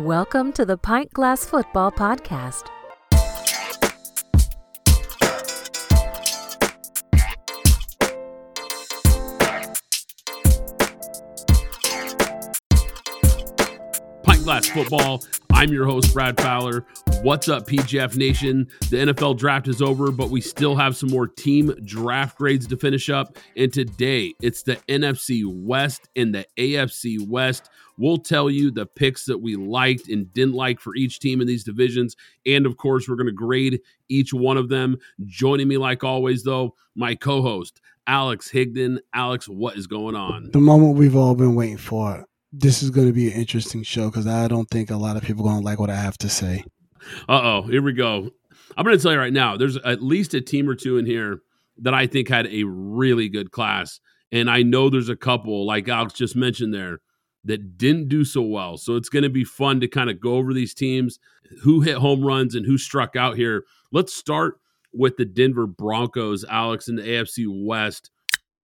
Welcome to the Pint Glass Football Podcast. Pint Glass Football. I'm your host, Brad Fowler. What's up, PGF Nation? The NFL draft is over, but we still have some more team draft grades to finish up. And today, it's the NFC West and the AFC West. We'll tell you the picks that we liked and didn't like for each team in these divisions. And, of course, we're going to grade each one of them. Joining me, like always, though, my co-host, Alex Higdon. Alex, what is going on? The moment we've all been waiting for. This is going to be an interesting show because I don't think a lot of people are going to like what I have to say. Uh-oh, here we go. I'm going to tell you right now, there's at least a team or two in here that I think had a really good class. And I know there's a couple, like Alex just mentioned there, that didn't do so well. So it's going to be fun to kind of go over these teams, who hit home runs and who struck out here. Let's start with the Denver Broncos, Alex, in the AFC West.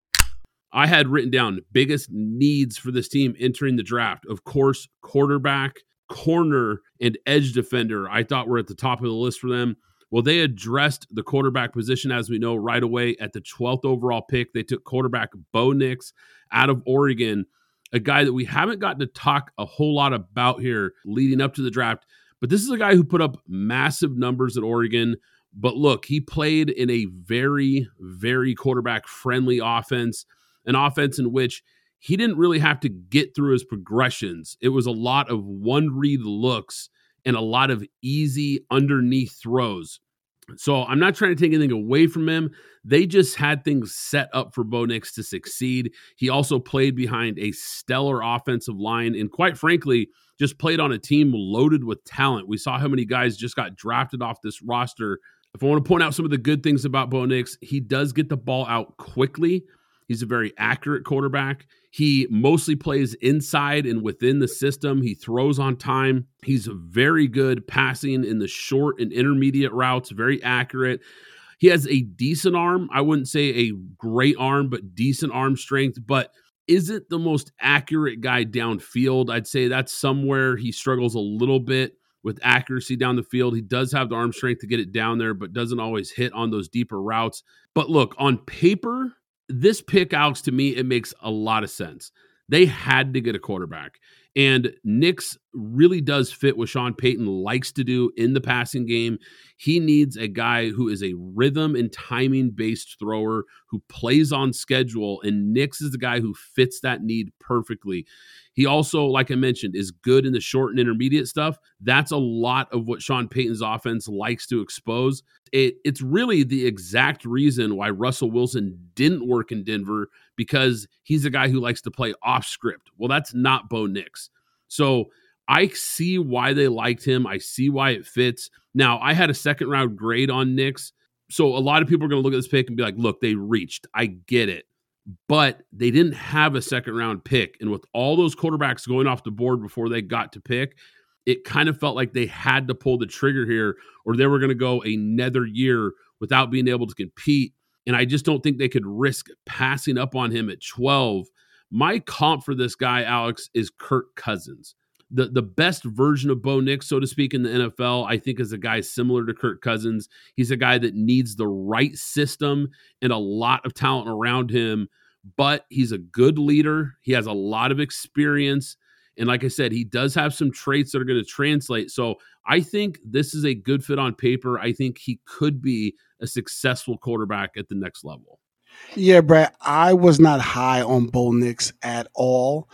I had written down biggest needs for this team entering the draft. Of course, quarterback, corner, and edge defender I thought were at the top of the list for them. Well, they addressed the quarterback position, as we know, right away at the 12th overall pick. They took quarterback Bo Nix out of Oregon, a guy that we haven't gotten to talk a whole lot about here leading up to the draft. But this is a guy who put up massive numbers at Oregon. But look, he played in a very, very quarterback-friendly offense. An offense in which he didn't really have to get through his progressions. It was a lot of one-read looks and a lot of easy underneath throws. So I'm not trying to take anything away from him. They just had things set up for Bo Nix to succeed. He also played behind a stellar offensive line and, quite frankly, just played on a team loaded with talent. We saw how many guys just got drafted off this roster. If I want to point out some of the good things about Bo Nix, he does get the ball out quickly. He's a very accurate quarterback. He mostly plays inside and within the system. He throws on time. He's very good passing in the short and intermediate routes, very accurate. He has a decent arm. I wouldn't say a great arm, but decent arm strength, but isn't the most accurate guy downfield. I'd say that's somewhere he struggles a little bit with accuracy down the field. He does have the arm strength to get it down there, but doesn't always hit on those deeper routes. But look, on paper, this pick, Alex, to me, it makes a lot of sense. They had to get a quarterback. And Nix really does fit what Sean Payton likes to do in the passing game. He needs a guy who is a rhythm and timing-based thrower who plays on schedule, and Nix is the guy who fits that need perfectly. He also, like I mentioned, is good in the short and intermediate stuff. That's a lot of what Sean Payton's offense likes to expose. It's really the exact reason why Russell Wilson didn't work in Denver, because he's a guy who likes to play off script. Well, that's not Bo Nix. So I see why they liked him. I see why it fits. Now, I had a second round grade on Nix. So a lot of people are going to look at this pick and be like, look, they reached. I get it. But they didn't have a second round pick. And with all those quarterbacks going off the board before they got to pick, it kind of felt like they had to pull the trigger here, or they were going to go another year without being able to compete. And I just don't think they could risk passing up on him at 12. My comp for this guy, Alex, is Kirk Cousins. The best version of Bo Nix, so to speak, in the NFL, I think, is a guy similar to Kirk Cousins. He's a guy that needs the right system and a lot of talent around him, but he's a good leader. He has a lot of experience. And like I said, he does have some traits that are going to translate. So I think this is a good fit on paper. I think he could be a successful quarterback at the next level. Yeah, Brad, I was not high on Bo Nix at all.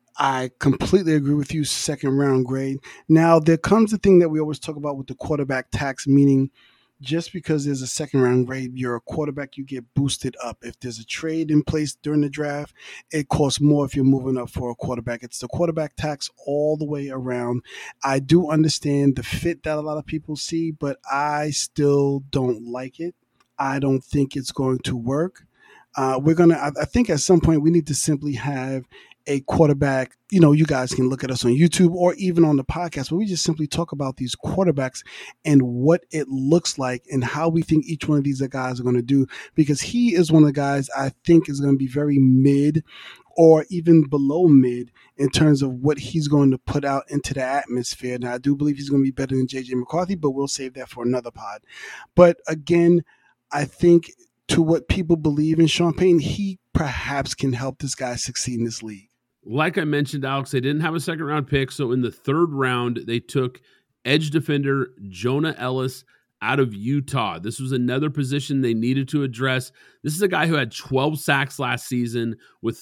I completely agree with you, second round grade. Now, there comes the thing that we always talk about with the quarterback tax, meaning just because there's a second round grade, you're a quarterback, you get boosted up. If there's a trade in place during the draft, it costs more if you're moving up for a quarterback. It's the quarterback tax all the way around. I do understand the fit that a lot of people see, but I still don't like it. I don't think it's going to work. I think at some point we need to simply have a quarterback. You know, you guys can look at us on YouTube or even on the podcast, where we just simply talk about these quarterbacks and what it looks like and how we think each one of these guys are going to do, because he is one of the guys I think is going to be very mid or even below mid in terms of what he's going to put out into the atmosphere. Now, I do believe he's going to be better than J.J. McCarthy, but we'll save that for another pod. But again, I think to what people believe in Sean Payton, he perhaps can help this guy succeed in this league. Like I mentioned, Alex, they didn't have a second round pick. So in the third round, they took edge defender Jonah Ellis out of Utah. This was another position they needed to address. This is a guy who had 12 sacks last season with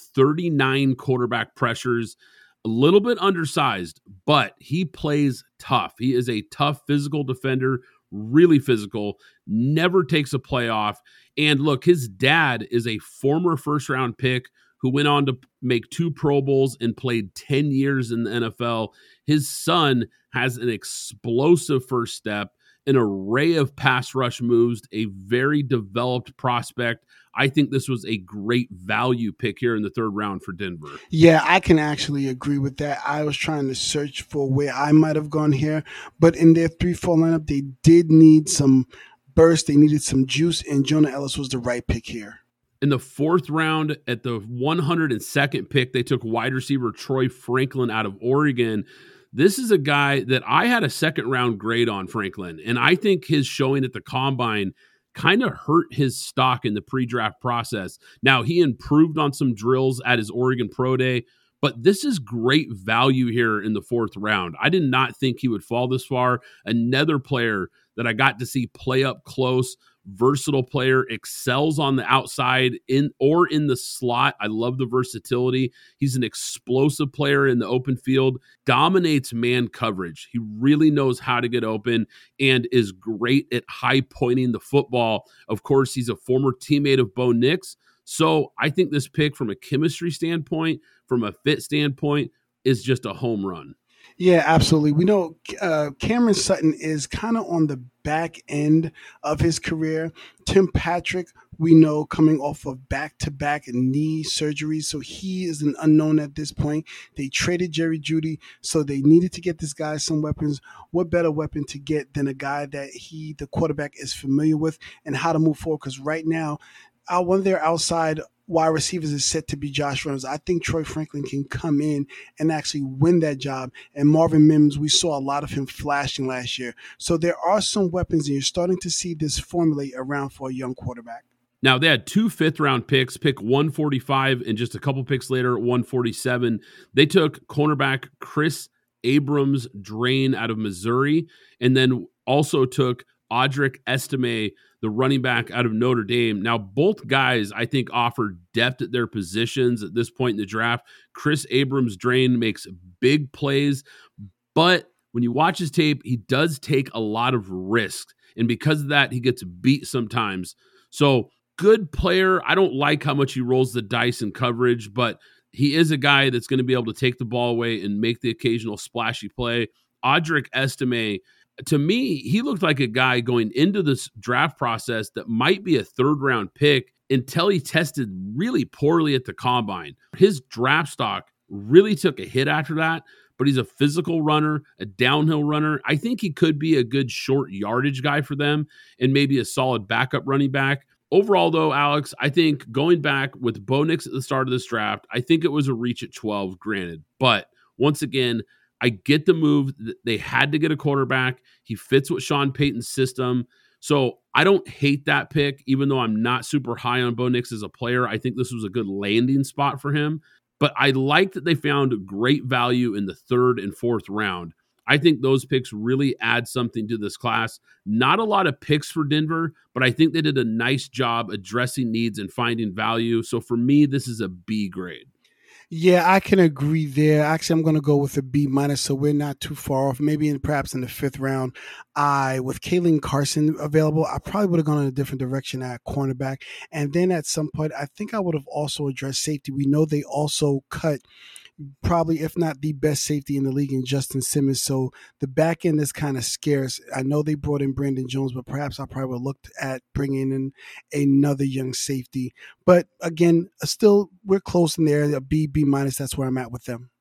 39 quarterback pressures, a little bit undersized, but he plays tough. He is a tough physical defender, really physical, never takes a play off. And look, his dad is a former first-round pick who went on to make 2 Pro Bowls and played 10 years in the NFL. His son has an explosive first step, an array of pass rush moves, a very developed prospect. I think this was a great value pick here in the third round for Denver. Yeah, I can actually agree with that. I was trying to search for where I might have gone here, but in their 3-4 lineup, they did need some burst. They needed some juice, and Jonah Ellis was the right pick here. In the fourth round, at the 102nd pick, they took wide receiver Troy Franklin out of Oregon. This is a guy that I had a second round grade on, Franklin, and I think his showing at the combine kind of hurt his stock in the pre-draft process. Now, he improved on some drills at his Oregon Pro Day, but this is great value here in the fourth round. I did not think he would fall this far. Another player that I got to see play up close, versatile player, excels on the outside in the slot. I love the versatility. He's an explosive player in the open field, dominates man coverage. He really knows how to get open and is great at high pointing the football. Of course, he's a former teammate of Bo Nix. So I think this pick from a chemistry standpoint, from a fit standpoint, is just a home run. Yeah, absolutely. We know Cameron Sutton is kind of on the back end of his career. Tim Patrick, we know, coming off of back-to-back knee surgeries, so he is an unknown at this point. They traded Jerry Jeudy, so they needed to get this guy some weapons. What better weapon to get than a guy that the quarterback, is familiar with and how to move forward? Because right now, one of their outside wide receivers is set to be Josh Reynolds. I think Troy Franklin can come in and actually win that job. And Marvin Mims, we saw a lot of him flashing last year. So there are some weapons, and you're starting to see this formulate around for a young quarterback. Now, they had 2 fifth-round picks, pick 145, and just a couple picks later, 147. They took cornerback Chris Abrams-Draine out of Missouri, and then also took Audric Estime, the running back out of Notre Dame. Now, both guys, I think, offer depth at their positions at this point in the draft. Chris Abrams-Draine makes big plays, but when you watch his tape, he does take a lot of risks, and because of that, he gets beat sometimes. So, good player. I don't like how much he rolls the dice in coverage, but he is a guy that's going to be able to take the ball away and make the occasional splashy play. Audric Estime, to me, he looked like a guy going into this draft process that might be a third-round pick until he tested really poorly at the combine. His draft stock really took a hit after that, but he's a physical runner, a downhill runner. I think he could be a good short yardage guy for them and maybe a solid backup running back. Overall, though, Alex, I think going back with Bo Nix at the start of this draft, I think it was a reach at 12, granted. But once again, I get the move. They had to get a quarterback. He fits with Sean Payton's system. So I don't hate that pick, even though I'm not super high on Bo Nix as a player. I think this was a good landing spot for him. But I like that they found great value in the third and fourth round. I think those picks really add something to this class. Not a lot of picks for Denver, but I think they did a nice job addressing needs and finding value. So for me, this is a B grade. Yeah, I can agree there. Actually, I'm going to go with a B minus, so we're not too far off. Maybe perhaps in the fifth round, with Kalen Carson available, I probably would have gone in a different direction at cornerback. And then at some point, I think I would have also addressed safety. We know they also cut probably, if not the best safety in the league, in Justin Simmons. So the back end is kind of scarce. I know they brought in Brandon Jones, but perhaps I probably would have looked at bringing in another young safety. But again, still, we're close in there. A B minus, that's where I'm at with them.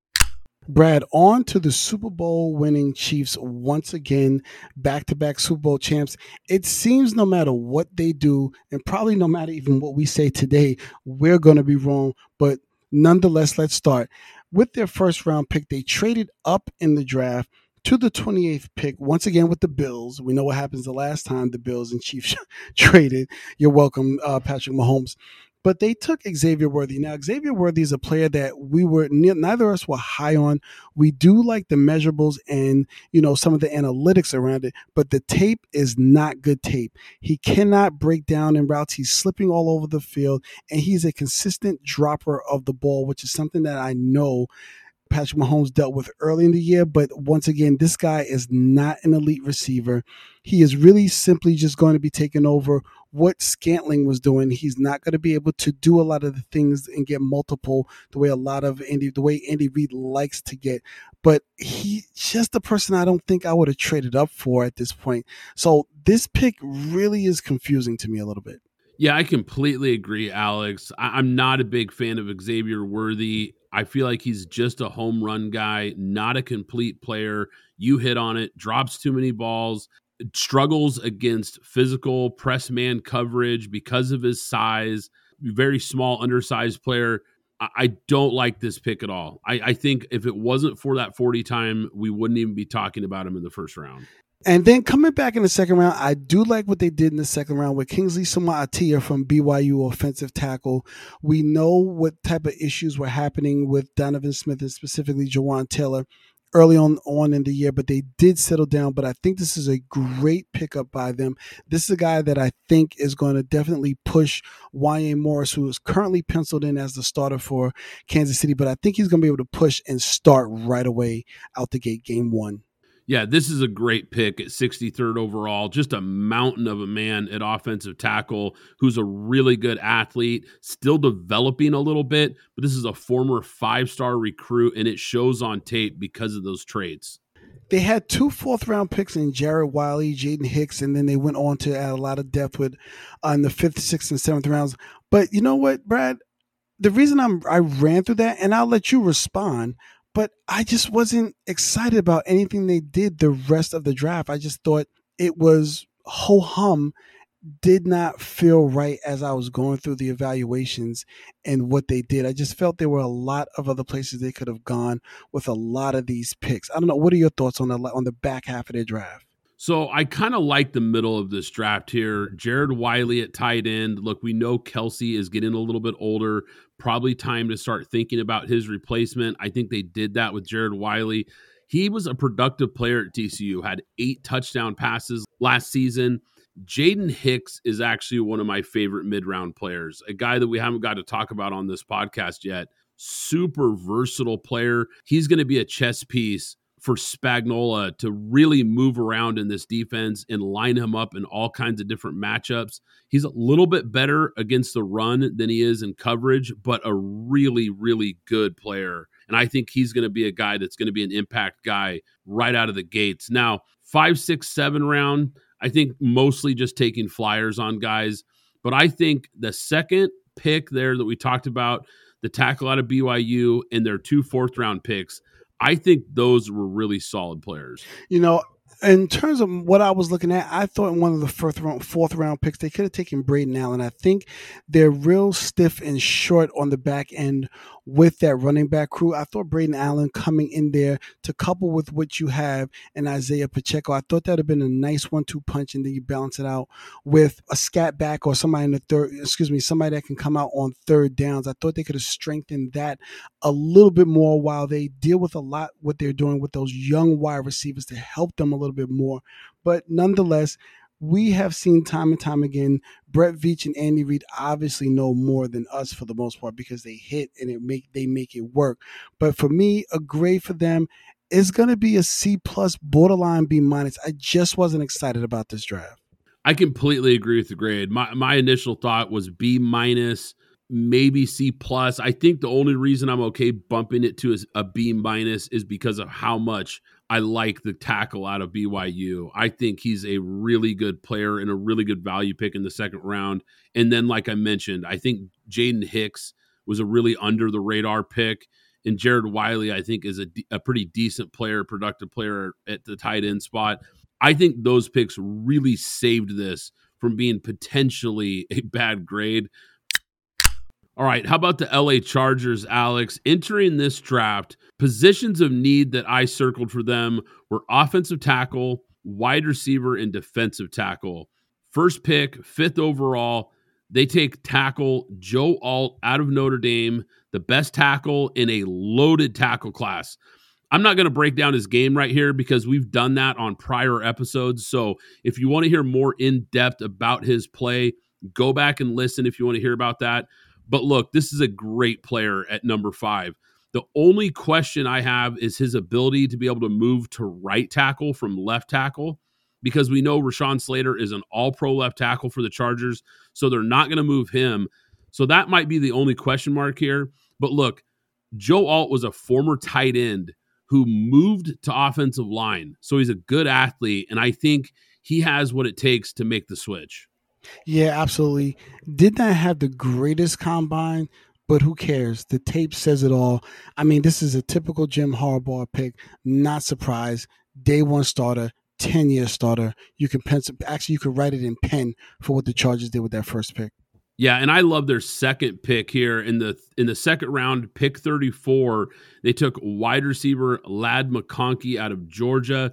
Brad, on to the Super Bowl winning Chiefs once again, back-to-back Super Bowl champs. It seems no matter what they do, and probably no matter even what we say today, we're going to be wrong. But Nonetheless, let's start. With their first round pick, they traded up in the draft to the 28th pick, once again with the Bills. We know what happens the last time the Bills and Chiefs traded. You're welcome, Patrick Mahomes. But they took Xavier Worthy. Now, Xavier Worthy is a player that neither of us were high on. We do like the measurables and, some of the analytics around it, but the tape is not good tape. He cannot break down in routes. He's slipping all over the field, and he's a consistent dropper of the ball, which is something that I know Patrick Mahomes dealt with early in the year. But once again, this guy is not an elite receiver. He is really simply just going to be taking over what Scantling was doing. He's not going to be able to do a lot of the things and get multiple the way Andy Reid likes to get. But he's just the person I don't think I would have traded up for at this point. So this pick really is confusing to me a little bit. Yeah, I completely agree, Alex. I'm not a big fan of Xavier Worthy. I feel like he's just a home run guy, not a complete player. You hit on it, drops too many balls, struggles against physical press man coverage because of his size, very small, undersized player. I don't like this pick at all. I think if it wasn't for that 40 time, we wouldn't even be talking about him in the first round. And then coming back in the second round, I do like what they did in the second round with Kingsley Su'Ma'atiya from BYU, offensive tackle. We know what type of issues were happening with Donovan Smith and specifically Jawan Taylor early on in the year, but they did settle down. But I think this is a great pickup by them. This is a guy that I think is going to definitely push Wanya Morris, who is currently penciled in as the starter for Kansas City. But I think he's going to be able to push and start right away out the gate game one. Yeah, this is a great pick at 63rd overall. Just a mountain of a man at offensive tackle who's a really good athlete, still developing a little bit, but this is a former 5-star recruit, and it shows on tape because of those traits. They had 2 4th-round picks in Jared Wiley, Jaden Hicks, and then they went on to add a lot of depth with in the 5th, 6th, and 7th rounds. But you know what, Brad? The reason I ran through that, and I'll let you respond, but I just wasn't excited about anything they did the rest of the draft. I just thought it was ho-hum, did not feel right as I was going through the evaluations and what they did. I just felt there were a lot of other places they could have gone with a lot of these picks. I don't know. What are your thoughts on the back half of their draft? So I kind of like the middle of this draft here. Jared Wiley at tight end. Look, we know Kelsey is getting a little bit older. Probably time to start thinking about his replacement. I think they did that with Jared Wiley. He was a productive player at TCU, had 8 touchdown passes last season. Jaden Hicks is actually one of my favorite mid-round players, a guy that we haven't got to talk about on this podcast yet. Super versatile player. He's going to be a chess piece for Spagnuolo to really move around in this defense and line him up in all kinds of different matchups. He's a little bit better against the run than he is in coverage, but a really, really good player. And I think he's going to be a guy that's going to be an impact guy right out of the gates. Now, 5, 6, 7 round, I think mostly just taking flyers on guys. But I think the second pick there that we talked about, the tackle out of BYU and their 2 4th-round picks, I think those were really solid players. In terms of what I was looking at, I thought in one of the 4th round picks, they could have taken Braden Allen. I think they're real stiff and short on the back end with that running back crew. I thought Braden Allen coming in there to couple with what you have in Isaiah Pacheco, I thought that would have been a nice 1-2 punch, and then you balance it out with a scat back or somebody that can come out on third downs. I thought they could have strengthened that a little bit more while they deal with a lot what they're doing with those young wide receivers to help them a little bit more. But nonetheless, we have seen time and time again, Brett Veach and Andy Reid obviously know more than us for the most part because they hit and they make it work. But for me, a grade for them is going to be a C+, borderline B-. I just wasn't excited about this draft. I completely agree with the grade. My initial thought was B-, maybe C+. I think the only reason I'm okay bumping it to a B- is because of how much I like the tackle out of BYU. I think he's a really good player and a really good value pick in the second round. And then, like I mentioned, I think Jaden Hicks was a really under the radar pick. And Jared Wiley, I think, is a pretty decent player, productive player at the tight end spot. I think those picks really saved this from being potentially a bad grade. All right, how about the LA Chargers, Alex? Entering this draft, positions of need that I circled for them were offensive tackle, wide receiver, and defensive tackle. First pick, 5th overall, they take tackle Joe Alt out of Notre Dame, the best tackle in a loaded tackle class. I'm not going to break down his game right here because we've done that on prior episodes. So if you want to hear more in depth about his play, go back and listen if you want to hear about that. But look, this is a great player at number 5. The only question I have is his ability to be able to move to right tackle from left tackle, because we know Rashawn Slater is an all-pro left tackle for the Chargers, so they're not going to move him. So that might be the only question mark here. But look, Joe Alt was a former tight end who moved to offensive line. So he's a good athlete, and I think he has what it takes to make the switch. Yeah, absolutely. Did not have the greatest combine, but who cares? The tape says it all. I mean, this is a typical Jim Harbaugh pick. Not surprised. Day one starter, 10-year starter. You can pencil. Actually, you could write it in pen for what the Chargers did with that first pick. Yeah, and I love their second pick here in the second round, pick 34. They took wide receiver Ladd McConkey out of Georgia.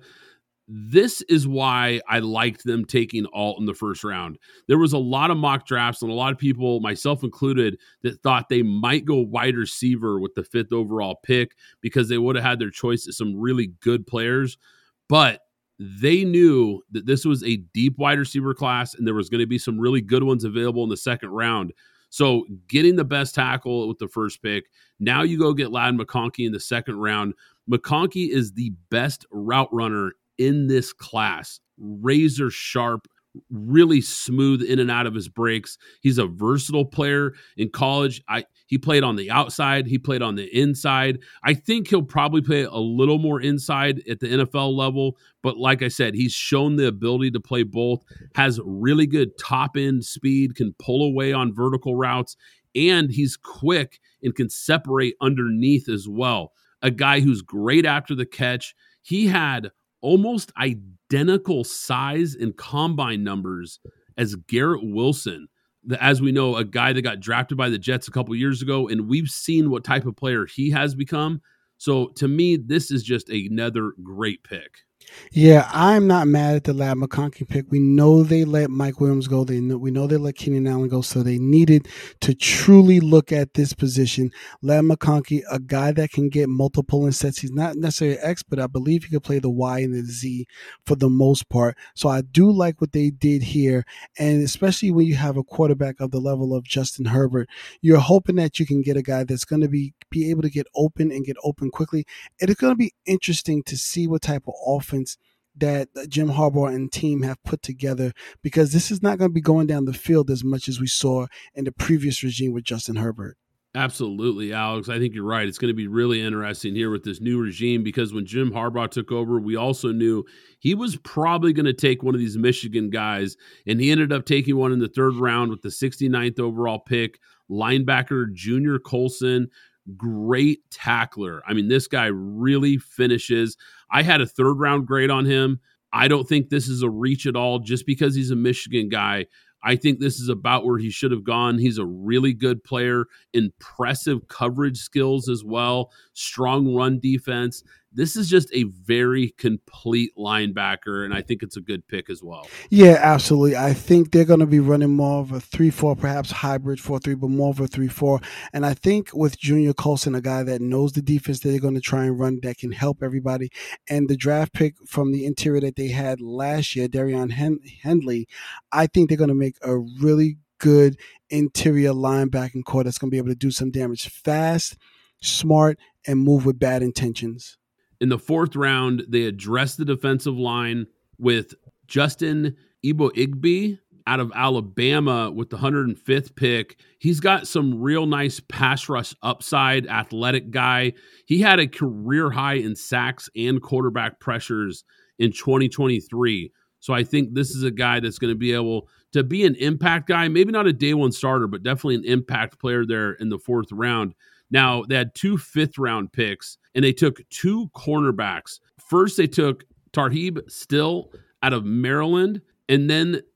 This is why I liked them taking Alt in the first round. There was a lot of mock drafts and a lot of people, myself included, that thought they might go wide receiver with the 5th overall pick because they would have had their choice of some really good players. But they knew that this was a deep wide receiver class and there was going to be some really good ones available in the second round. So getting the best tackle with the first pick, now you go get Ladd McConkey in the second round. McConkey is the best route runner in this class. Razor sharp, really smooth in and out of his breaks. He's a versatile player. In college, he played on the outside. He played on the inside. I think he'll probably play a little more inside at the NFL level. But like I said, he's shown the ability to play both, has really good top end speed, can pull away on vertical routes, and he's quick and can separate underneath as well. A guy who's great after the catch. He had almost identical size and combine numbers as Garrett Wilson, as we know, a guy that got drafted by the Jets a couple years ago, and we've seen what type of player he has become. So to me, this is just another great pick. Yeah, I'm not mad at the Ladd McConkey pick. We know they let Mike Williams go. We know they let Keenan Allen go, so they needed to truly look at this position. Ladd McConkey, a guy that can get multiple insets. He's not necessarily an X, but I believe he could play the Y and the Z for the most part. So I do like what they did here, and especially when you have a quarterback of the level of Justin Herbert, you're hoping that you can get a guy that's going to be able to get open and get open quickly. It is going to be interesting to see what type of offense that Jim Harbaugh and team have put together, because this is not going to be going down the field as much as we saw in the previous regime with Justin Herbert. Absolutely, Alex. I think you're right. It's going to be really interesting here with this new regime, because when Jim Harbaugh took over, we also knew he was probably going to take one of these Michigan guys, and he ended up taking one in the 3rd round with the 69th overall pick, linebacker Junior Colson. Great tackler. I mean, this guy really finishes. I had a 3rd round grade on him. I don't think this is a reach at all just because he's a Michigan guy. I think this is about where he should have gone. He's a really good player, impressive coverage skills as well, strong run defense. This is just a very complete linebacker, and I think it's a good pick as well. Yeah, absolutely. I think they're going to be running more of a 3-4, perhaps hybrid 4-3, but more of a 3-4. And I think with Junior Colson, a guy that knows the defense that they're going to try and run, that can help everybody. And the draft pick from the interior that they had last year, Darian Henley, I think they're going to make a really good interior linebacking core that's going to be able to do some damage fast, smart, and move with bad intentions. In the 4th round, they addressed the defensive line with Justin Igbo out of Alabama with the 105th pick. He's got some real nice pass rush upside, athletic guy. He had a career high in sacks and quarterback pressures in 2023. So I think this is a guy that's going to be able to be an impact guy, maybe not a day one starter, but definitely an impact player there in the 4th round. Now, they had 2 5th-round picks, and they took 2 cornerbacks. First, they took Tarheeb Still out of Maryland, and then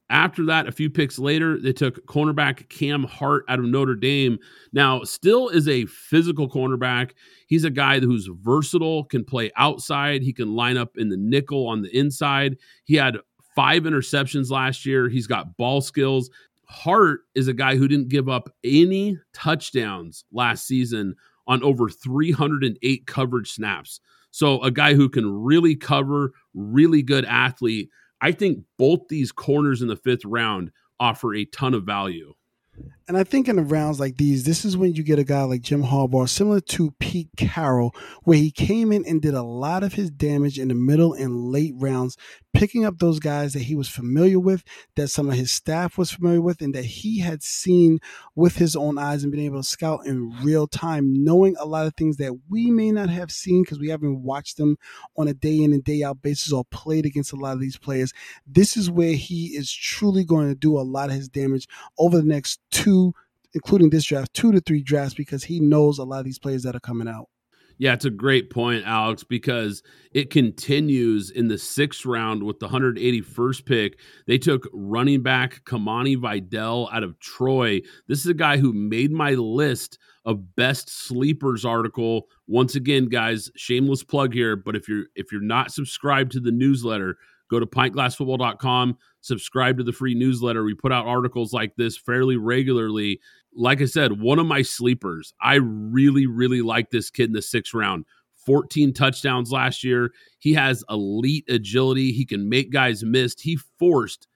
After that, a few picks later, they took cornerback Cam Hart out of Notre Dame. Now, still is a physical cornerback. He's a guy who's versatile, can play outside. He can line up in the nickel on the inside. He had 5 interceptions last year. He's got ball skills. Hart is a guy who didn't give up any touchdowns last season on over 308 coverage snaps. So a guy who can really cover, really good athlete. I think both these corners in the 5th round offer a ton of value. And I think in the rounds like these, this is when you get a guy like Jim Harbaugh, similar to Pete Carroll, where he came in and did a lot of his damage in the middle and late rounds, picking up those guys that he was familiar with, that some of his staff was familiar with, and that he had seen with his own eyes and been able to scout in real time, knowing a lot of things that we may not have seen because we haven't watched them on a day in and day out basis or played against a lot of these players. This is where he is truly going to do a lot of his damage over the next 2, including this draft, 2 to 3 drafts, because he knows a lot of these players that are coming out. Yeah, it's a great point, Alex, because it continues in the 6th round with the 181st pick. They took running back Kamani Vidal out of Troy. This is a guy who made my list of best sleepers article. Once again, guys, shameless plug here, but if you're not subscribed to the newsletter, go to pintglassfootball.com, subscribe to the free newsletter. We put out articles like this fairly regularly. Like I said, one of my sleepers. I really, really like this kid in the 6th round. 14 touchdowns last year. He has elite agility. He can make guys miss. He forced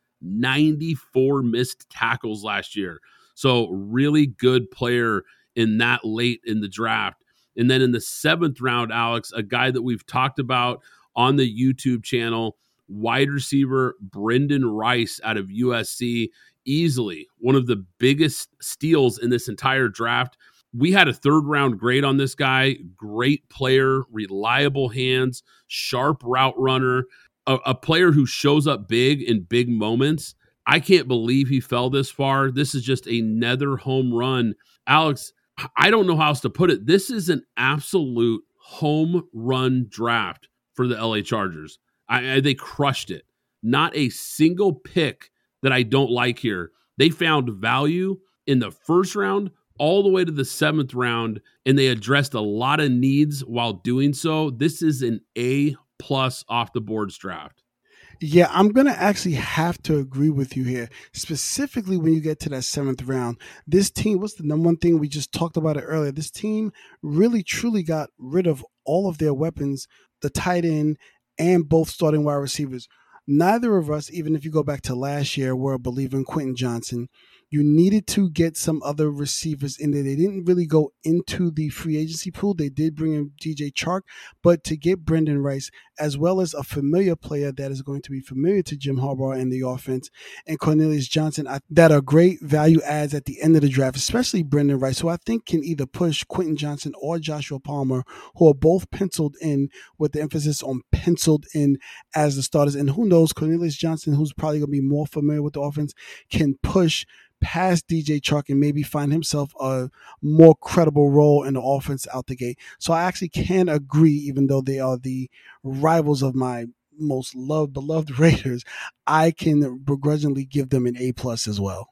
94 missed tackles last year. So really good player in that late in the draft. And then in the 7th round, Alex, a guy that we've talked about on the YouTube channel, wide receiver Brendan Rice out of USC, easily one of the biggest steals in this entire draft. We had a 3rd round grade on this guy. Great player, reliable hands, sharp route runner, a player who shows up big in big moments. I can't believe he fell this far. This is just another home run. Alex, I don't know how else to put it. This is an absolute home run draft for the LA Chargers. They crushed it. Not a single pick that I don't like here. They found value in the 1st round all the way to the 7th round, and they addressed a lot of needs while doing so. This is an A+ off the boards draft. Yeah, I'm going to actually have to agree with you here, specifically when you get to that 7th round. This team, what's the number one thing? We just talked about it earlier. This team really, truly got rid of all of their weapons, the tight end and both starting wide receivers. Neither of us, even if you go back to last year, were a believer in Quentin Johnson. You needed to get some other receivers in there. They didn't really go into the free agency pool. They did bring in DJ Chark, but to get Brendan Rice, as well as a familiar player that is going to be familiar to Jim Harbaugh in the offense, and Cornelius Johnson, that are great value adds at the end of the draft, especially Brendan Rice, who I think can either push Quentin Johnson or Joshua Palmer, who are both penciled in, with the emphasis on penciled in as the starters. And who knows, Cornelius Johnson, who's probably going to be more familiar with the offense, can push past DJ Chark and maybe find himself a more credible role in the offense out the gate. So I actually can agree, even though they are the rivals of my most beloved Raiders, I can begrudgingly give them an A+ as well.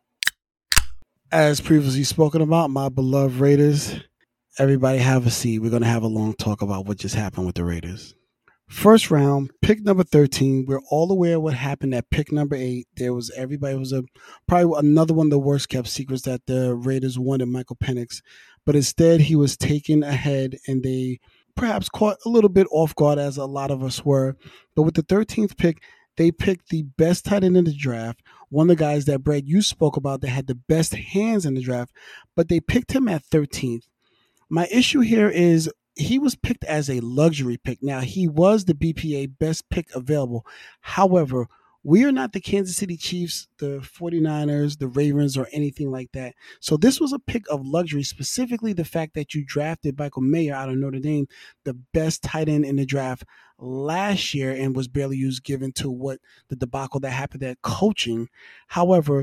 As previously spoken about, my beloved Raiders, everybody have a seat. We're going to have a long talk about what just happened with the Raiders. 1st round, pick number 13. We're all aware of what happened at pick number 8. Everybody was probably another one of the worst kept secrets that the Raiders wanted Michael Penix, but instead he was taken ahead, and they perhaps caught a little bit off guard, as a lot of us were. But with the 13th pick, they picked the best tight end in the draft, one of the guys that, Brad, you spoke about that had the best hands in the draft, but they picked him at 13th. My issue here is he was picked as a luxury pick. Now, he was the BPA best pick available. However, we are not the Kansas City Chiefs, the 49ers, the Ravens, or anything like that. So this was a pick of luxury, specifically the fact that you drafted Michael Mayer out of Notre Dame, the best tight end in the draft last year, and was barely used given to what the debacle that happened at coaching. However,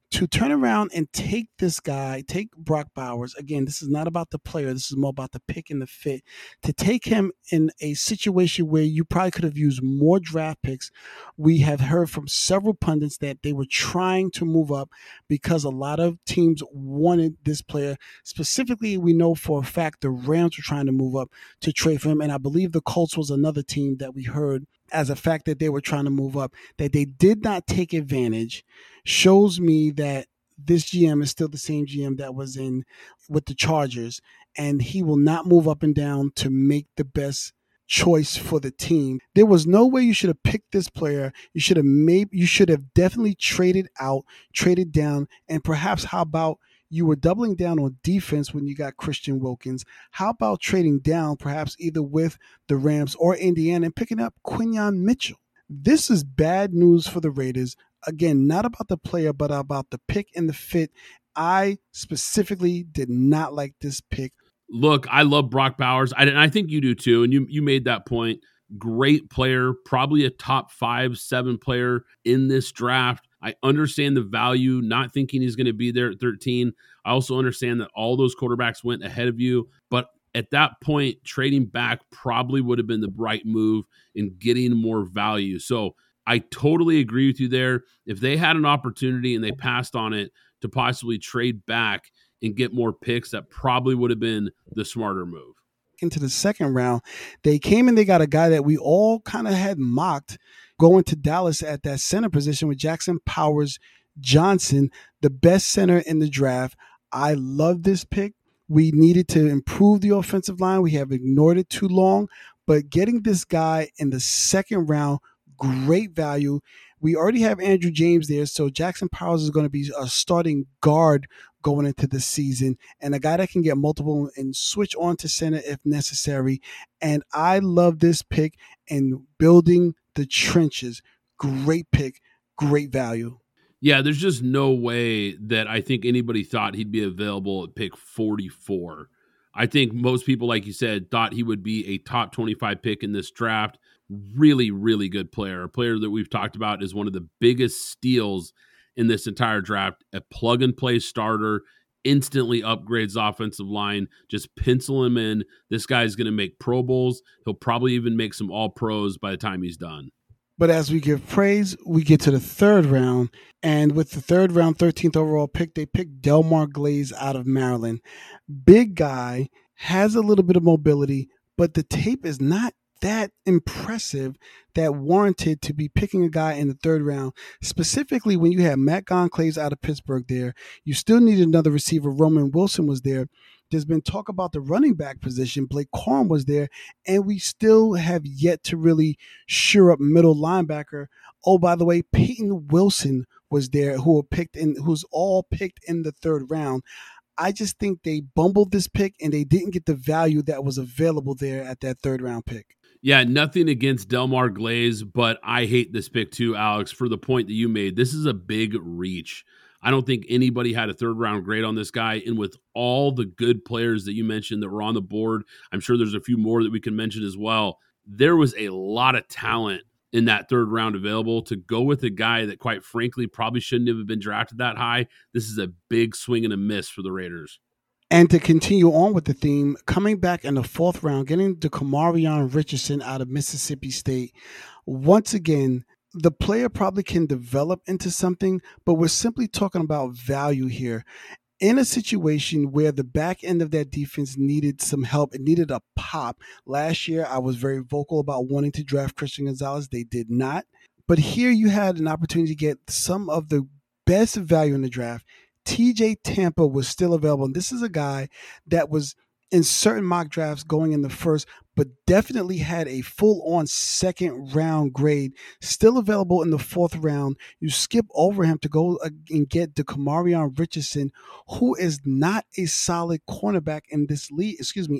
to turn around and take this guy, take Brock Bowers. Again, this is not about the player. This is more about the pick and the fit. To take him in a situation where you probably could have used more draft picks. We have heard from several pundits that they were trying to move up because a lot of teams wanted this player. Specifically, we know for a fact the Rams were trying to move up to trade for him. And I believe the Colts was another team that we heard as a fact that they were trying to move up, that they did not take advantage, shows me that this GM is still the same GM that was in with the Chargers, and he will not move up and down to make the best choice for the team. There was no way you should have picked this player. You should have definitely traded out, traded down, and perhaps how about you were doubling down on defense when you got Christian Wilkins. How about trading down, perhaps either with the Rams or Indiana, and picking up Quinyon Mitchell? This is bad news for the Raiders. Again, not about the player, but about the pick and the fit. I specifically did not like this pick. Look, I love Brock Bowers, and I think you do too, and you made that point. Great player, probably a top 5-7 player in this draft. I understand the value, not thinking he's going to be there at 13. I also understand that all those quarterbacks went ahead of you, but at that point, trading back probably would have been the right move in getting more value. So I totally agree with you there. If they had an opportunity and they passed on it to possibly trade back and get more picks, that probably would have been the smarter move. Into the second round, they came and they got a guy that we all kind of had mocked going to Dallas at that center position with Jackson Powers Johnson, the best center in the draft. I love this pick. We needed to improve the offensive line. We have ignored it too long, but getting this guy in the second round, great value. We already have Andrew James there, so Jackson Powers is going to be a starting guard going into the season, and a guy that can get multiple and switch on to center if necessary. And I love this pick and building the trenches. Great pick, great value. Yeah, there's just no way that I think anybody thought he'd be available at pick 44. I think most people, like you said, thought he would be a top 25 pick in this draft. Really, really good player. A player that we've talked about is one of the biggest steals in this entire draft. A plug-and-play starter, instantly upgrades the offensive line. Just pencil him in. This guy's going to make Pro Bowls. He'll probably even make some All-Pros by the time he's done. But as we give praise, we get to the third round. And with the third round, 13th overall pick, they picked Delmar Glaze out of Maryland. Big guy, has a little bit of mobility, but the tape is not that impressive that warranted to be picking a guy in the third round. Specifically, when you had Matt Goncalves out of Pittsburgh there, you still need another receiver. Roman Wilson was there. There's been talk about the running back position. Blake Corum was there, and we still have yet to really shore up middle linebacker. Oh, by the way, Peyton Wilson was there, who's all picked in the third round. I just think they bumbled this pick, and they didn't get the value that was available there at that third round pick. Yeah, nothing against Delmar Glaze, but I hate this pick too, Alex, for the point that you made. This is a big reach. I don't think anybody had a third-round grade on this guy, and with all the good players that you mentioned that were on the board, I'm sure there's a few more that we can mention as well. There was a lot of talent in that third round available. To go with a guy that, quite frankly, probably shouldn't have been drafted that high. This is a big swing and a miss for the Raiders. And to continue on with the theme, coming back in the fourth round, getting DeCamarion Richardson out of Mississippi State. Once again, the player probably can develop into something, but we're simply talking about value here. In a situation where the back end of that defense needed some help, it needed a pop. Last year, I was very vocal about wanting to draft Christian Gonzalez. They did not. But here you had an opportunity to get some of the best value in the draft. TJ Tampa was still available. And this is a guy that was in certain mock drafts going in the first, but definitely had a full-on second round grade, still available in the fourth round. You skip over him to go and get DeCamarion Richardson, who is not a solid cornerback in this league,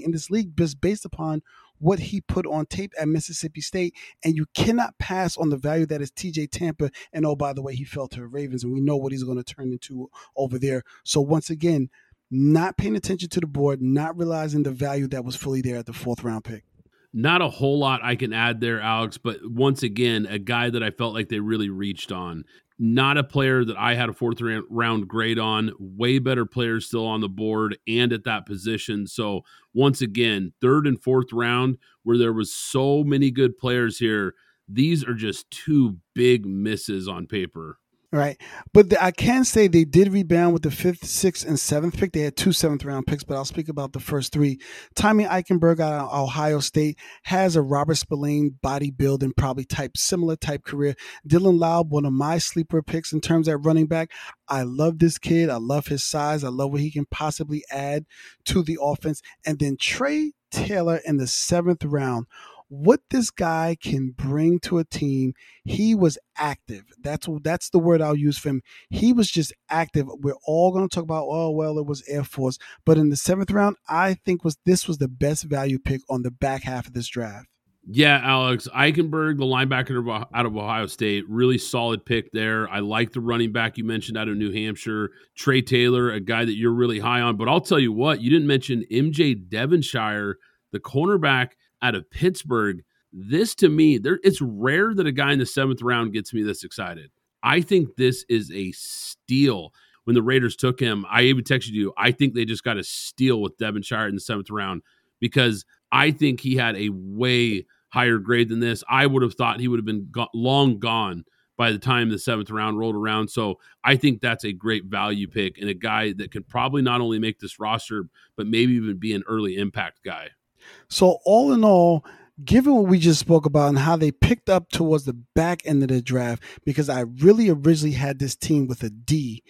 just based upon what he put on tape at Mississippi State. And you cannot pass on the value that is TJ Tampa. And oh, by the way, he fell to the Ravens, and we know what he's going to turn into over there. So once again, not paying attention to the board, not realizing the value that was fully there at the fourth round pick. Not a whole lot I can add there, Alex, but once again, a guy that I felt like they really reached on. not a player that I had a fourth round grade on. Way better players still on the board and at that position. So once again, third and fourth round, where there was so many good players here, these are just two big misses on paper. Right. But I can say they did rebound with the 5th, 6th, and 7th pick. They had 2 7th-round picks, but I'll speak about the first 3. Tommy Eichenberg out of Ohio State has a Robert Spillane body build and probably similar type career. Dylan Laub, one of my sleeper picks in terms of running back. I love this kid. I love his size. I love what he can possibly add to the offense. And then Trey Taylor in the 7th round. What this guy can bring to a team, he was active. That's the word I'll use for him. He was just active. We're all going to talk about, oh, well, it was Air Force. But in the 7th round, I think this was the best value pick on the back half of this draft. Yeah, Alex, Eichenberg, the linebacker out of Ohio State, really solid pick there. I like the running back you mentioned out of New Hampshire. Trey Taylor, a guy that you're really high on. But I'll tell you what, you didn't mention MJ Devonshire, the cornerback out of Pittsburgh. This, to me, it's rare that a guy in the 7th round gets me this excited. I think this is a steal. When the Raiders took him, I even texted you, I think they just got a steal with Devonshire in the 7th round, because I think he had a way higher grade than this. I would have thought he would have been long gone by the time the 7th round rolled around. So I think that's a great value pick and a guy that can probably not only make this roster, but maybe even be an early impact guy. So all in all, given what we just spoke about and how they picked up towards the back end of the draft, because I really originally had this team with a D,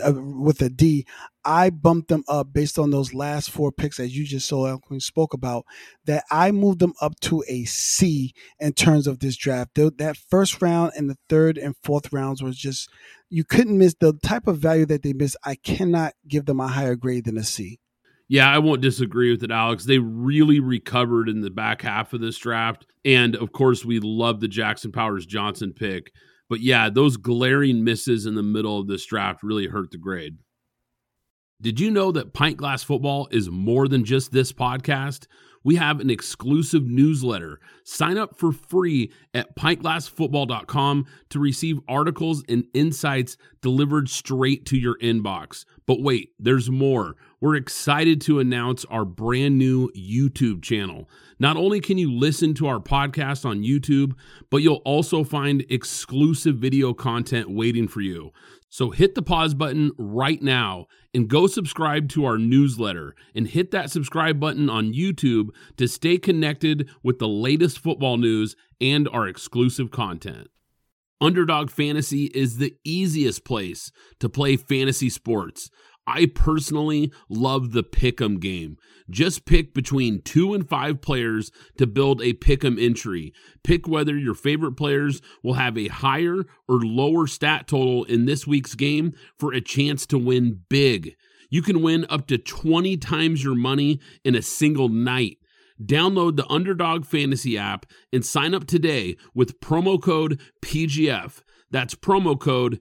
I bumped them up based on those last 4 picks, as you just so eloquently spoke about, that I moved them up to a C in terms of this draft. That first round and the 3rd and 4th rounds was just, you couldn't miss the type of value that they missed. I cannot give them a higher grade than a C. Yeah, I won't disagree with it, Alex. They really recovered in the back half of this draft. And, of course, we love the Jackson Powers Johnson pick. But, yeah, those glaring misses in the middle of this draft really hurt the grade. Did you know that Pint Glass Football is more than just this podcast? We have an exclusive newsletter. Sign up for free at pintglassfootball.com to receive articles and insights delivered straight to your inbox. But wait, there's more. We're excited to announce our brand new YouTube channel. Not only can you listen to our podcast on YouTube, but you'll also find exclusive video content waiting for you. So hit the pause button right now and go subscribe to our newsletter, and hit that subscribe button on YouTube to stay connected with the latest football news and our exclusive content. Underdog Fantasy is the easiest place to play fantasy sports. I personally love the pick'em game. Just pick between 2 and 5 players to build a pick'em entry. Pick whether your favorite players will have a higher or lower stat total in this week's game for a chance to win big. You can win up to 20 times your money in a single night. Download the Underdog Fantasy app and sign up today with promo code PGF. That's promo code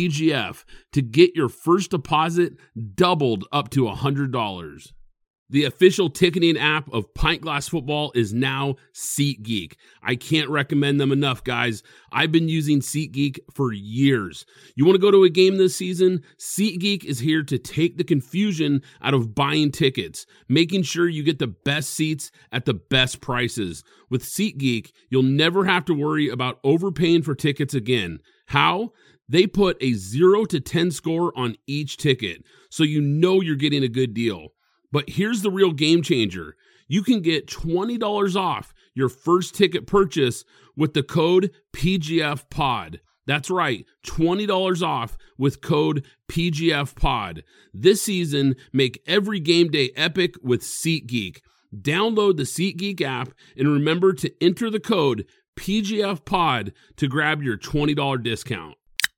PGF to get your first deposit doubled up to $100. The official ticketing app of Pint Glass Football is now SeatGeek. I can't recommend them enough, guys. I've been using SeatGeek for years. You want to go to a game this season? SeatGeek is here to take the confusion out of buying tickets, making sure you get the best seats at the best prices. With SeatGeek, you'll never have to worry about overpaying for tickets again. How? They put a 0 to 10 score on each ticket, so you know you're getting a good deal. But here's the real game changer. You can get $20 off your first ticket purchase with the code PGFPOD. That's right, $20 off with code PGFPOD. This season, make every game day epic with SeatGeek. Download the SeatGeek app and remember to enter the code PGFPOD to grab your $20 discount.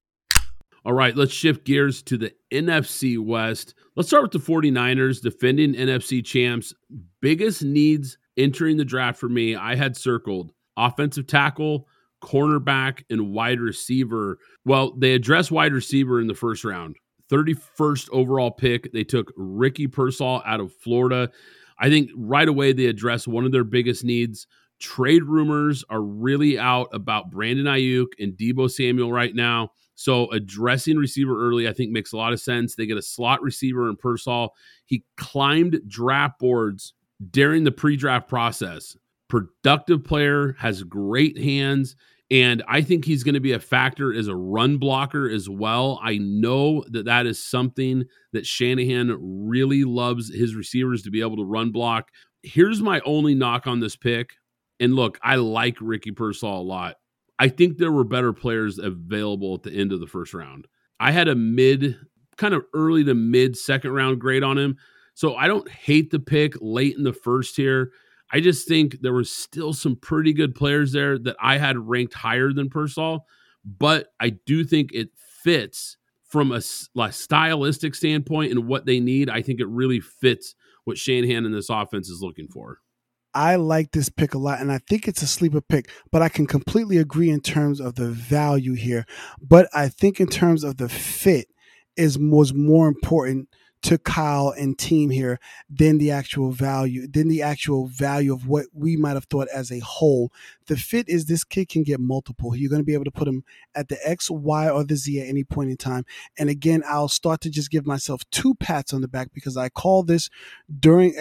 All right, let's shift gears to the NFC West. Let's start with the 49ers, defending NFC champs. Biggest needs entering the draft for me, I had circled offensive tackle, cornerback, and wide receiver. Well, they addressed wide receiver in the first round. 31st overall pick, they took Ricky Pearsall out of Florida. I think right away they addressed one of their biggest needs. Trade rumors are really out about Brandon Ayuk and Deebo Samuel right now. So addressing receiver early, I think, makes a lot of sense. They get a slot receiver in Pearsall. He climbed draft boards during the pre-draft process. Productive player, has great hands, and I think he's going to be a factor as a run blocker as well. I know that is something that Shanahan really loves his receivers to be able to run block. Here's my only knock on this pick. And look, I like Ricky Pearsall a lot. I think there were better players available at the end of the first round. I had a kind of early to mid second round grade on him. So I don't hate the pick late in the first here. I just think there was still some pretty good players there that I had ranked higher than Pearsall. But I do think it fits from a stylistic standpoint and what they need. I think it really fits what Shanahan and this offense is looking for. I like this pick a lot, and I think it's a sleeper pick, but I can completely agree in terms of the value here. But I think in terms of the fit was more important to Kyle and team here than the actual value of what we might have thought as a whole. The fit is this kid can get multiple. You're going to be able to put him at the X, Y, or the Z at any point in time. And again, I'll start to just give myself 2 pats on the back because I call this during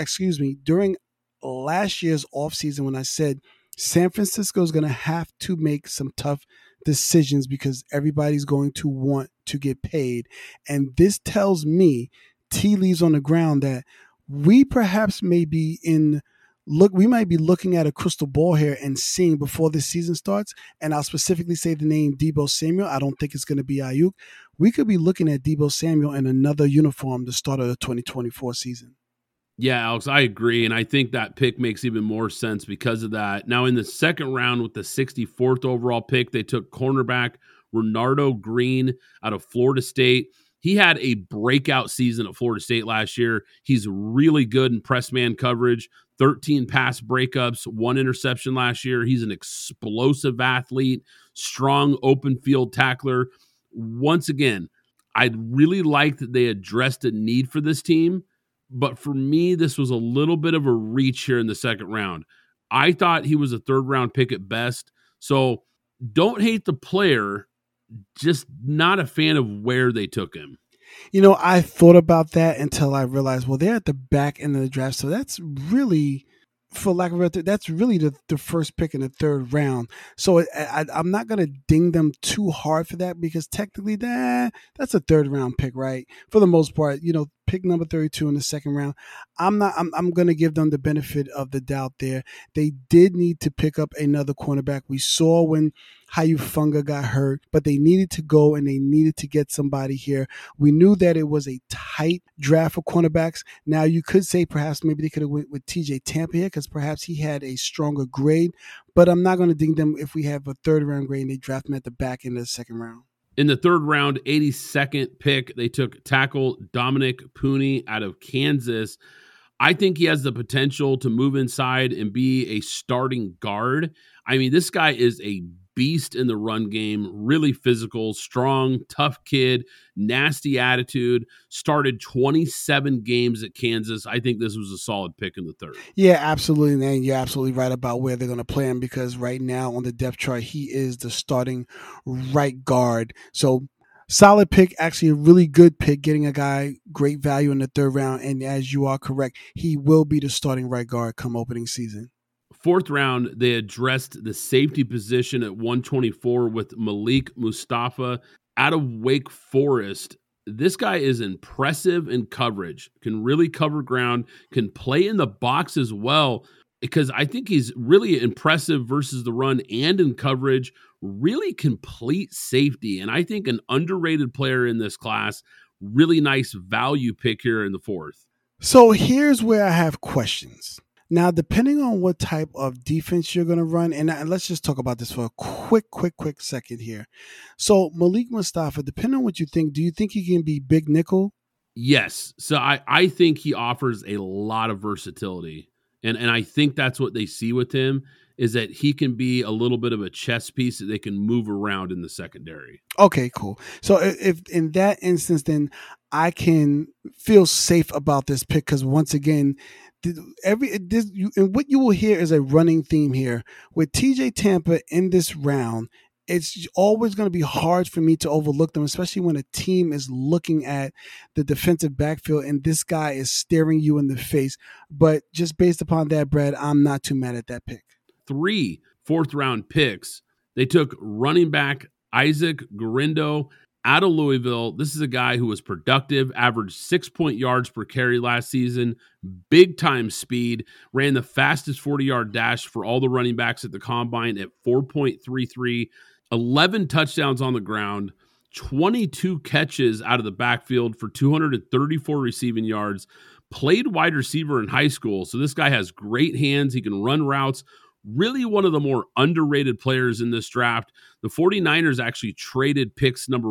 last year's offseason when I said San Francisco is going to have to make some tough decisions because everybody's going to want to get paid. And this tells me, tea leaves on the ground, that we perhaps may be we might be looking at a crystal ball here and seeing before this season starts, and I'll specifically say the name Deebo Samuel. I don't think it's going to be Ayuk. We could be looking at Deebo Samuel in another uniform to start of the 2024 season. Yeah, Alex, I agree, and I think that pick makes even more sense because of that. Now, in the second round with the 64th overall pick, they took cornerback Renardo Green out of Florida State. He had a breakout season at Florida State last year. He's really good in press man coverage, 13 pass breakups, 1 interception last year. He's an explosive athlete, strong open field tackler. Once again, I really like that they addressed a need for this team. But for me, this was a little bit of a reach here in the second round. I thought he was a third-round pick at best. So don't hate the player, just not a fan of where they took him. I thought about that until I realized, well, they're at the back end of the draft. So that's really, for lack of a better, that's really the first pick in the third round. So I'm not going to ding them too hard for that because technically that's a third round pick, right? For the most part, pick number 32 in the second round. I'm going to give them the benefit of the doubt there. They did need to pick up another cornerback. We saw when Haifunga got hurt, but they needed to go and they needed to get somebody here. We knew that it was a tight draft for cornerbacks. Now you could say perhaps maybe they could have went with TJ Tampa here because perhaps he had a stronger grade, but I'm not going to ding them if we have a third round grade and they draft him at the back end of the second round. In the third round, 82nd pick, they took tackle Dominic Pooney out of Kansas. I think he has the potential to move inside and be a starting guard. I mean, this guy is a beast in the run game, really physical, strong, tough kid, nasty attitude, started 27 games at Kansas. I think this was a solid pick in the third. Yeah, absolutely. And you're absolutely right about where they're going to play him because right now on the depth chart, he is the starting right guard. So solid pick, actually a really good pick, getting a guy great value in the third round. And as you are correct, he will be the starting right guard come opening season. Fourth round, they addressed the safety position at 124 with Malik Mustafa out of Wake Forest. This guy is impressive in coverage, can really cover ground, can play in the box as well, because I think he's really impressive versus the run and in coverage, really complete safety. And I think an underrated player in this class, really nice value pick here in the fourth. So here's where I have questions. Now, depending on what type of defense you're going to run, and let's just talk about this for a quick second here. So Malik Mustafa, depending on what you think, do you think he can be big nickel? Yes. So I think he offers a lot of versatility. And I think that's what they see with him is that he can be a little bit of a chess piece that they can move around in the secondary. Okay, cool. So if in that instance, then I can feel safe about this pick because once again, and what you will hear is a running theme here with TJ Tampa in this round it's always going to be hard for me to overlook them, especially when a team is looking at the defensive backfield and this guy is staring you in the face. But just based upon that, Brad, I'm not too mad at that pick. 3 fourth-round picks. They took running back Isaac Guerendo out of Louisville. This is a guy who was productive, averaged 6 yards per carry last season, big-time speed, ran the fastest 40-yard dash for all the running backs at the combine at 4.33, 11 touchdowns on the ground, 22 catches out of the backfield for 234 receiving yards, played wide receiver in high school. So this guy has great hands. He can run routes. Really one of the more underrated players in this draft. The 49ers actually traded picks number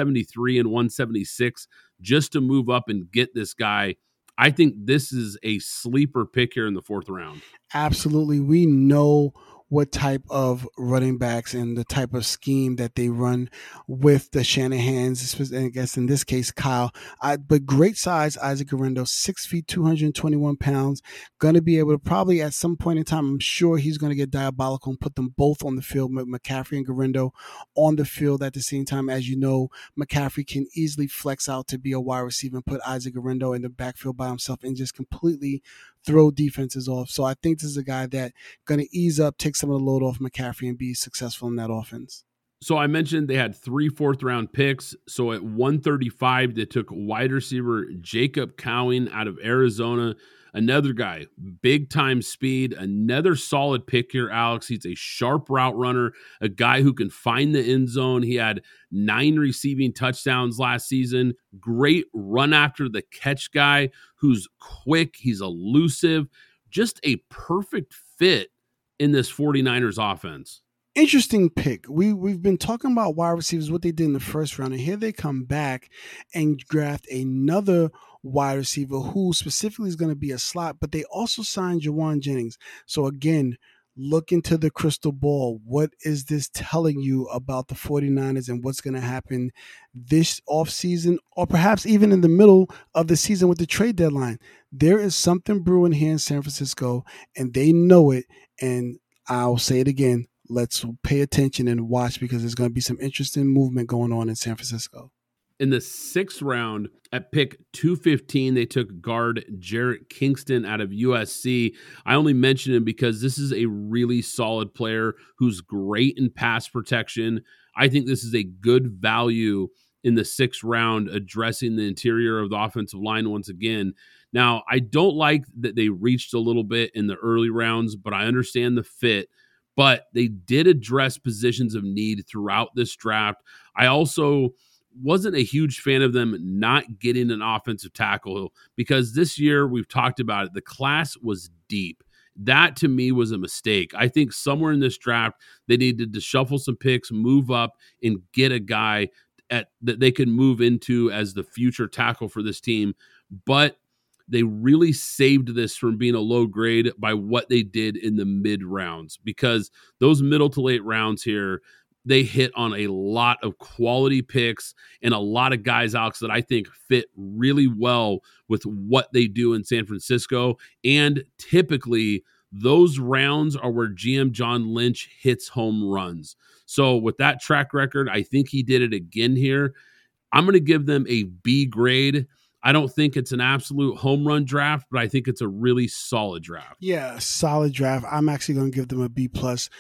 173 and 176 just to move up and get this guy. I think this is a sleeper pick here in the 4th round. Absolutely. We know what type of running backs and the type of scheme that they run with the Shanahans, I guess in this case, Kyle. But great size, Isaac Guerendo, 6 feet, 221 pounds. Going to be able to probably at some point in time, I'm sure he's going to get diabolical and put them both on the field, McCaffrey and Guerendo on the field at the same time. As you know, McCaffrey can easily flex out to be a wide receiver and put Isaac Guerendo in the backfield by himself and just completely throw defenses off. So I think this is a guy that going to ease up, take some of the load off McCaffrey and be successful in that offense. So I mentioned they had 3 4th-round picks. So at 135, they took wide receiver Jacob Cowing out of Arizona. Another guy, big-time speed, another solid pick here, Alex. He's a sharp route runner, a guy who can find the end zone. He had 9 receiving touchdowns last season. Great run-after-the-catch guy who's quick. He's elusive. Just a perfect fit in this 49ers offense. Interesting pick. We've been talking about wide receivers, what they did in the 1st round, and here they come back and draft another wide receiver who specifically is going to be a slot, but they also signed Jawan Jennings. So again, look into the crystal ball. What is this telling you about the 49ers and what's going to happen this offseason or perhaps even in the middle of the season with the trade deadline? There is something brewing here in San Francisco, and they know it, and I'll say it again. Let's pay attention and watch because there's going to be some interesting movement going on in San Francisco. In the 6th round, at pick 215, they took guard Jarrett Kingston out of USC. I only mention him because this is a really solid player who's great in pass protection. I think this is a good value in the 6th round, addressing the interior of the offensive line once again. Now, I don't like that they reached a little bit in the early rounds, but I understand the fit. But they did address positions of need throughout this draft. I also wasn't a huge fan of them not getting an offensive tackle because this year, we've talked about it, the class was deep. That, to me, was a mistake. I think somewhere in this draft, they needed to shuffle some picks, move up, and get a guy that they could move into as the future tackle for this team. But they really saved this from being a low grade by what they did in the mid rounds, because those middle to late rounds here, they hit on a lot of quality picks and a lot of guys, Alex, that I think fit really well with what they do in San Francisco. And typically those rounds are where GM John Lynch hits home runs. So with that track record, I think he did it again here. I'm going to give them a B grade. I don't think it's an absolute home run draft, but I think it's a really solid draft. Yeah, solid draft. I'm actually going to give them a B+.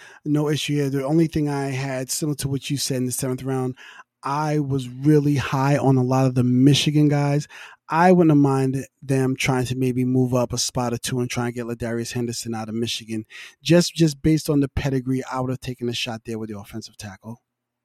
No issue here. The only thing I had, similar to what you said in the 7th round, I was really high on a lot of the Michigan guys. I wouldn't have minded them trying to maybe move up a spot or 2 and try and get Ladarius Henderson out of Michigan. Just based on the pedigree, I would have taken a shot there with the offensive tackle.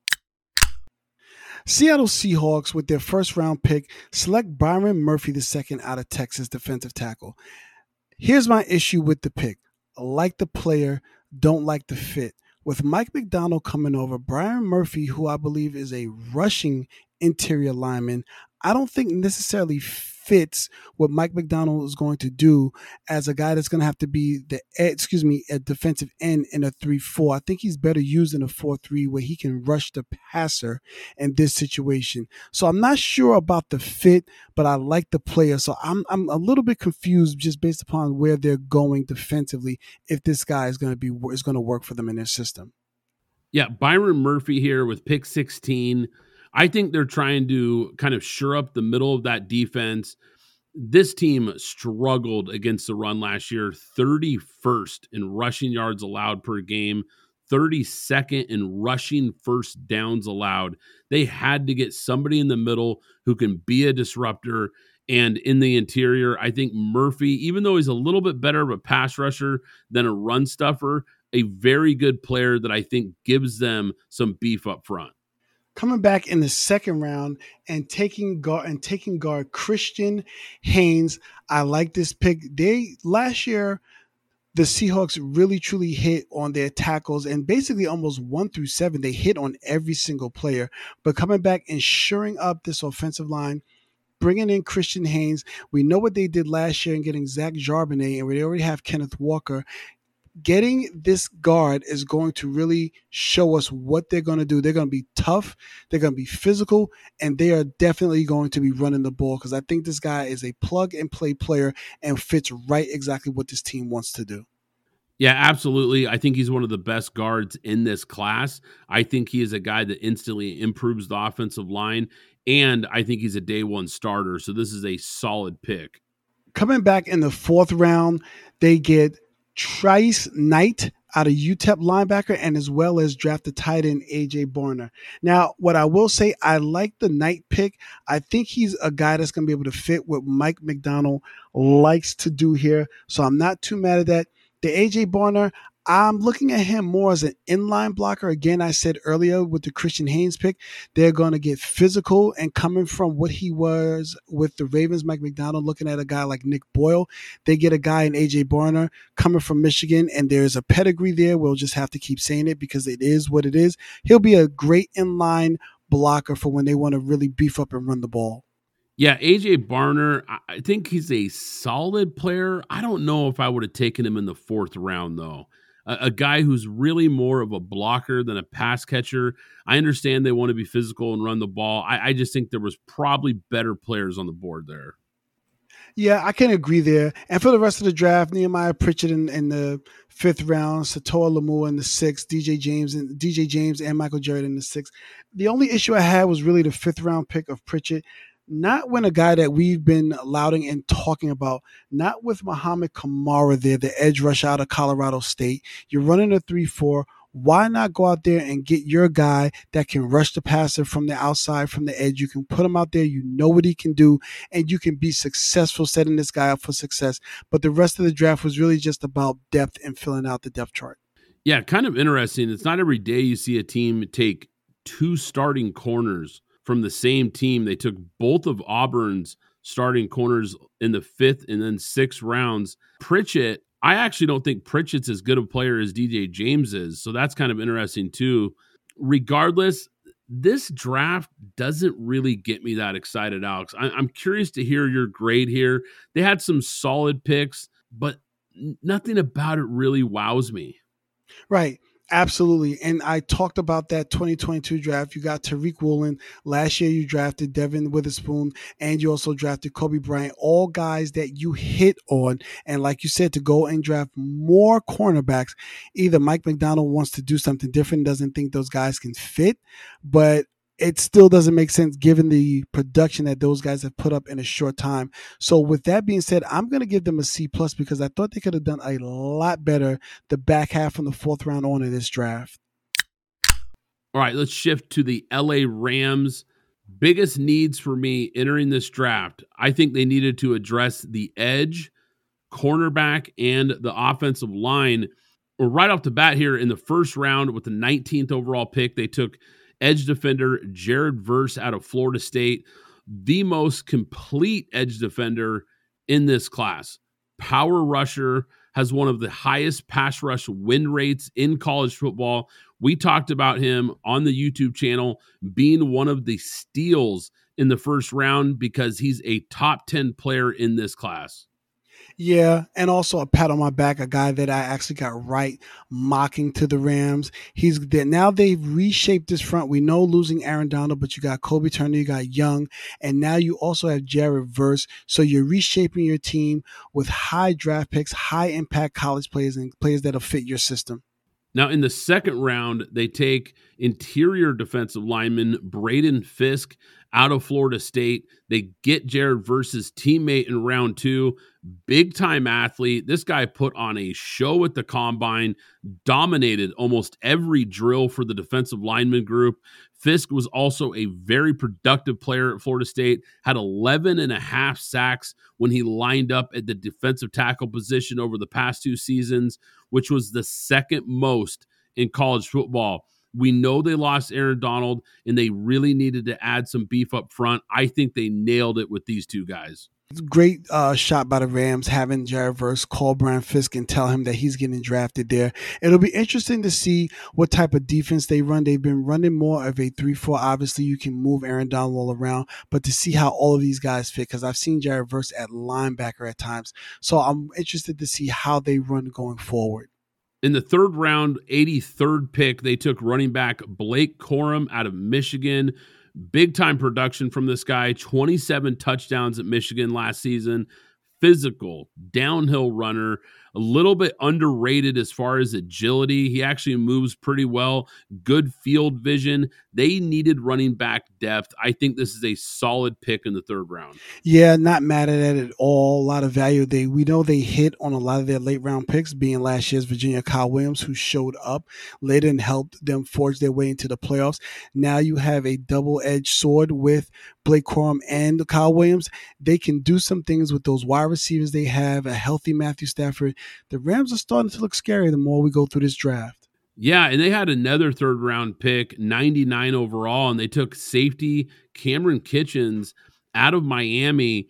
Seattle Seahawks, with their 1st round pick, select Byron Murphy II out of Texas, defensive tackle. Here's my issue with the pick. I like the player, don't like the fit. With Mike McDonald coming over, Byron Murphy, who I believe is a rushing interior lineman, I don't think necessarily fits what Mike McDonald is going to do as a guy that's going to have to be a defensive end in a 3-4. I think he's better used in a 4-3 where he can rush the passer in this situation. So I'm not sure about the fit, but I like the player. So I'm a little bit confused just based upon where they're going defensively if this guy is going to work for them in their system. Yeah, Byron Murphy here with pick 16. I think they're trying to kind of shore up the middle of that defense. This team struggled against the run last year, 31st in rushing yards allowed per game, 32nd in rushing first downs allowed. They had to get somebody in the middle who can be a disruptor. And in the interior, I think Murphy, even though he's a little bit better of a pass rusher than a run stuffer, a very good player that I think gives them some beef up front. Coming back in the second round and taking guard Christian Haynes. I like this pick. Last year, the Seahawks really truly hit on their tackles, and basically almost 1 through 7, they hit on every single player. But coming back and shoring up this offensive line, bringing in Christian Haynes, we know what they did last year in getting Zach Charbonnet, and we already have Kenneth Walker. Getting this guard is going to really show us what they're going to do. They're going to be tough, they're going to be physical, and they are definitely going to be running the ball, because I think this guy is a plug-and-play player and fits right exactly what this team wants to do. Yeah, absolutely. I think he's one of the best guards in this class. I think he is a guy that instantly improves the offensive line, and I think he's a day one starter, so this is a solid pick. Coming back in the fourth round, they get Trice Knight out of UTEP linebacker, and as well as drafted tight end AJ Barner. Now, what I will say, I like the Knight pick. I think he's a guy that's going to be able to fit what Mike Macdonald likes to do here, so I'm not too mad at that. The AJ Barner, I'm looking at him more as an inline blocker. Again, I said earlier with the Christian Haynes pick, they're going to get physical, and coming from what he was with the Ravens, Mike Macdonald, looking at a guy like Nick Boyle, they get a guy in AJ Barner coming from Michigan, and there's a pedigree there. We'll just have to keep saying it because it is what it is. He'll be a great inline blocker for when they want to really beef up and run the ball. Yeah, AJ Barner, I think he's a solid player. I don't know if I would have taken him in the fourth round, though. A guy who's really more of a blocker than a pass catcher. I understand they want to be physical and run the ball. I just think there was probably better players on the board there. Yeah, I can agree there. And for the rest of the draft, Nehemiah Pritchett in the fifth round, Satoa Lamua in the sixth, DJ James and Michael Jarrett in the sixth. The only issue I had was really the fifth round pick of Pritchett. Not when a guy that we've been lauding and talking about, not with Muhammad Kamara there, the edge rush out of Colorado State. You're running a 3-4. Why not go out there and get your guy that can rush the passer from the outside, from the edge? You can put him out there. You know what he can do, and you can be successful setting this guy up for success. But the rest of the draft was really just about depth and filling out the depth chart. Yeah, kind of interesting. It's not every day you see a team take two starting corners from the same team. They took both of Auburn's starting corners in the fifth and then sixth rounds. Pritchett, I actually don't think Pritchett's as good a player as DJ James is, so that's kind of interesting too. Regardless, this draft doesn't really get me that excited, Alex. I'm curious to hear your grade here. They had some solid picks, but nothing about it really wows me. Right. Absolutely. And I talked about that 2022 draft. You got Tariq Woolen. Last year you drafted Devin Witherspoon, and you also drafted Kobe Bryant, all guys that you hit on. And like you said, to go and draft more cornerbacks, either Mike Macdonald wants to do something different, doesn't think those guys can fit, but it still doesn't make sense given the production that those guys have put up in a short time. So with that being said, I'm going to give them a C+ because I thought they could have done a lot better the back half from the fourth round on in this draft. All right, let's shift to the LA Rams. Biggest needs for me entering this draft. I think they needed to address the edge, cornerback, and the offensive line. Or right off the bat here in the first round with the 19th overall pick, they took edge defender Jared Verse out of Florida State, the most complete edge defender in this class. Power rusher, has one of the highest pass rush win rates in college football. We talked about him on the YouTube channel being one of the steals in the first round because he's a top 10 player in this class. Yeah, and also a pat on my back, a guy that I actually got right mocking to the Rams. He's there now. They've reshaped this front. We know losing Aaron Donald, but you got Kobe Turner, you got Young, and now you also have Jared Verse. So you're reshaping your team with high draft picks, high impact college players, and players that'll fit your system. Now, in the second round, they take interior defensive lineman Braden Fisk out of Florida State. They get Jared Verse's teammate in round 2, big-time athlete. This guy put on a show at the combine, dominated almost every drill for the defensive lineman group. Fisk was also a very productive player at Florida State, had 11 and a half sacks when he lined up at the defensive tackle position over the past 2 seasons, which was the second most in college football. We know they lost Aaron Donald, and they really needed to add some beef up front. I think they nailed it with these 2 guys. Great shot by the Rams having Jared Verse call Brian Fisk and tell him that he's getting drafted there. It'll be interesting to see what type of defense they run. They've been running more of a 3-4. Obviously, you can move Aaron Donald all around, but to see how all of these guys fit, because I've seen Jared Verse at linebacker at times. So I'm interested to see how they run going forward. In the third round, 83rd pick, they took running back Blake Corum out of Michigan. Big-time production from this guy, 27 touchdowns at Michigan last season. Physical, downhill runner, a little bit underrated as far as agility. He actually moves pretty well, good field vision. They needed running back depth. I think this is a solid pick in the third round. Yeah, not mad at it at all. A lot of value. We know they hit on a lot of their late round picks, being last year's Virginia Kyle Williams, who showed up later and helped them forge their way into the playoffs. Now you have a double-edged sword with Blake Corum and Kyle Williams. They can do some things with those wide receivers they have, a healthy Matthew Stafford. The Rams are starting to look scary the more we go through this draft. Yeah, and they had another third-round pick, 99 overall, and they took safety Cameron Kitchens out of Miami,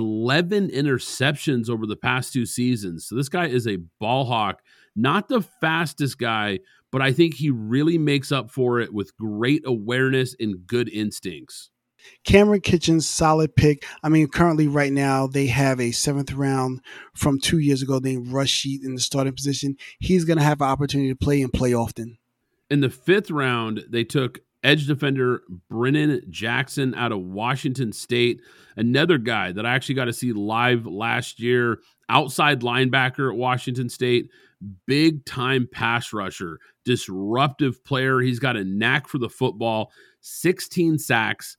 11 interceptions over the past 2 seasons. So this guy is a ball hawk, not the fastest guy, but I think he really makes up for it with great awareness and good instincts. Cameron Kitchens, solid pick. I mean, currently right now they have a 7th round from 2 years ago named Rush Sheet in the starting position. He's going to have an opportunity to play and play often. In the 5th round, they took edge defender Brennan Jackson out of Washington State, another guy that I actually got to see live last year, outside linebacker at Washington State, big-time pass rusher, disruptive player. He's got a knack for the football, 16 sacks,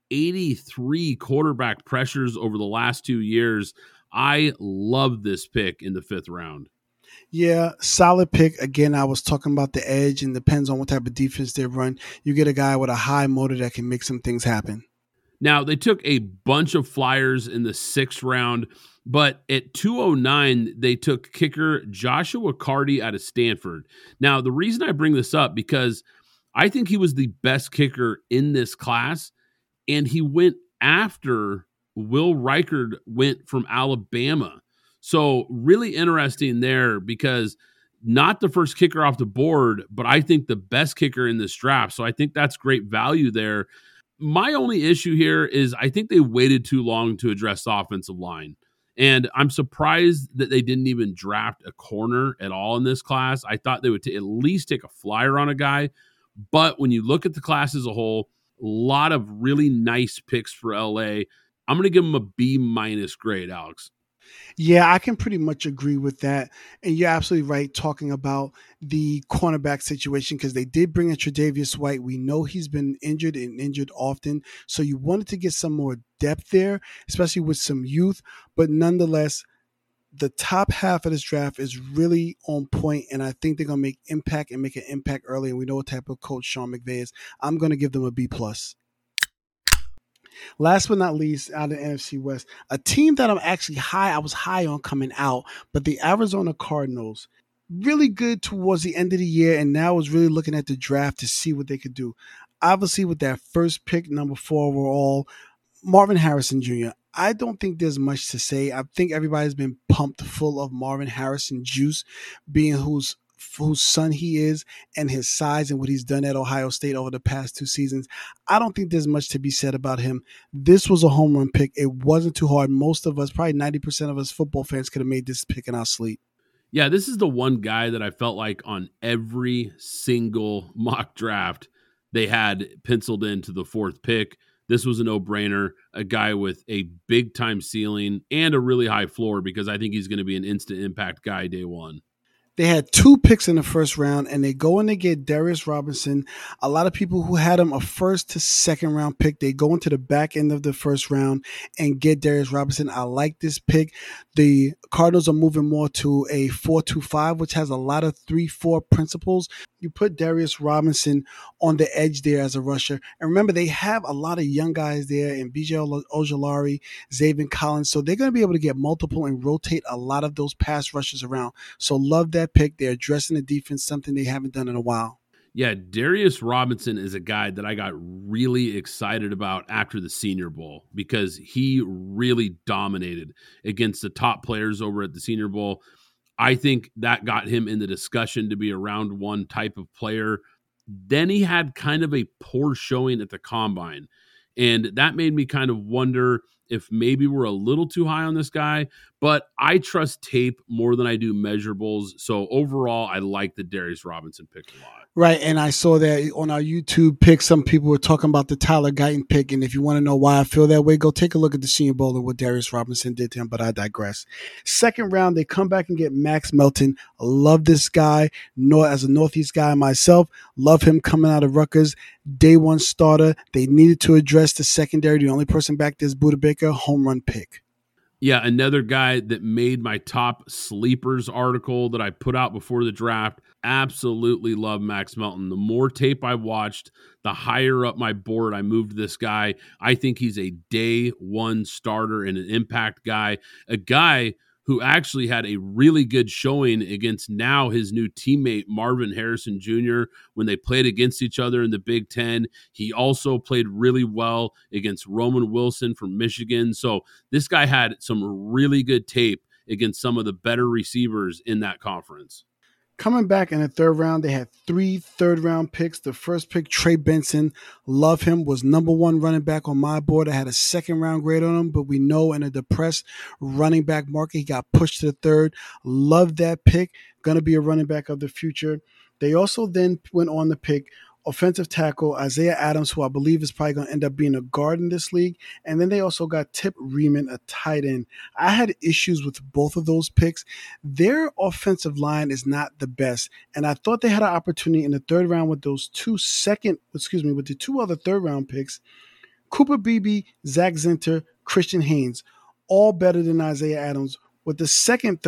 83 quarterback pressures over the last 2 years. I love this pick in the 5th round. Yeah, solid pick. Again, I was talking about the edge, and depends on what type of defense they run. You get a guy with a high motor that can make some things happen. Now, they took a bunch of flyers in the 6th round, but at 209, they took kicker Joshua Carty out of Stanford. Now, the reason I bring this up, because I think he was the best kicker in this class, and he went after Will Reichard went from Alabama. So really interesting there, because not the first kicker off the board, but I think the best kicker in this draft. So I think that's great value there. My only issue here is I think they waited too long to address the offensive line. And I'm surprised that they didn't even draft a corner at all in this class. I thought they would at least take a flyer on a guy. But when you look at the class as a whole, a lot of really nice picks for LA. I'm going to give them a B- grade, Alex. Yeah, I can pretty much agree with that. And you're absolutely right talking about the cornerback situation, because they did bring in Tre'Davious White. We know he's been injured and injured often. So you wanted to get some more depth there, especially with some youth. But nonetheless, the top half of this draft is really on point, and I think they're going to make an impact early, and we know what type of coach Sean McVay is. I'm going to give them a B+. Last but not least, out of the NFC West, a team that I was high on coming out, but the Arizona Cardinals, really good towards the end of the year, and now is really looking at the draft to see what they could do. Obviously, with that first pick, number 4 overall, Marvin Harrison Jr., I don't think there's much to say. I think everybody's been pumped full of Marvin Harrison juice, being whose son he is and his size and what he's done at Ohio State over the past 2 seasons. I don't think there's much to be said about him. This was a home run pick. It wasn't too hard. Most of us, probably 90% of us football fans, could have made this pick in our sleep. Yeah, this is the one guy that I felt like on every single mock draft they had penciled into the 4th pick. This was a no-brainer, a guy with a big-time ceiling and a really high floor, because I think he's going to be an instant impact guy day one. They had 2 picks in the first round, and they go and they get Darius Robinson. A lot of people who had him a first to second round pick, they go into the back end of the first round and get Darius Robinson. I like this pick. The Cardinals are moving more to a 4-2-5, which has a lot of 3-4 principles. You put Darius Robinson on the edge there as a rusher. And remember, they have a lot of young guys there in B.J. Ojulari, Zaven Collins. So they're going to be able to get multiple and rotate a lot of those pass rushers around. So love that pick. They're addressing the defense, something they haven't done in a while. Yeah, Darius Robinson is a guy that I got really excited about after the Senior Bowl because he really dominated against the top players over at the Senior Bowl. I think that got him in the discussion to be a round 1 type of player. Then he had kind of a poor showing at the Combine, and that made me kind of wonder if maybe we're a little too high on this guy, but I trust tape more than I do measurables. So overall, I like the Darius Robinson pick a lot. Right, and I saw that on our YouTube pick, some people were talking about the Tyler Guyton pick, and if you want to know why I feel that way, go take a look at the Senior Bowl and what Darius Robinson did to him, but I digress. Second round, they come back and get Max Melton. I love this guy. As a Northeast guy myself, love him coming out of Rutgers. Day 1 starter. They needed to address the secondary. The only person back there is Budda Baker, home run pick. Yeah, another guy that made my top sleepers article that I put out before the draft. Absolutely love Max Melton. The more tape I watched, the higher up my board I moved this guy. I think he's a day 1 starter and an impact guy, a guy who actually had a really good showing against now his new teammate, Marvin Harrison Jr., when they played against each other in the Big Ten. He also played really well against Roman Wilson from Michigan. So this guy had some really good tape against some of the better receivers in that conference. Coming back in the third round, they had 3 third-round picks. The first pick, Trey Benson, love him, was number 1 running back on my board. I had a second-round grade on him, but we know in a depressed running back market, he got pushed to the third. Love that pick. Going to be a running back of the future. They also then went on to pick offensive tackle Isaiah Adams, who I believe is probably going to end up being a guard in this league. And then they also got Tip Riemann, a tight end. I had issues with both of those picks. Their offensive line is not the best. And I thought they had an opportunity in the third round with the 2 other third round picks, Cooper Beebe, Zach Zinter, Christian Haynes, all better than Isaiah Adams. With the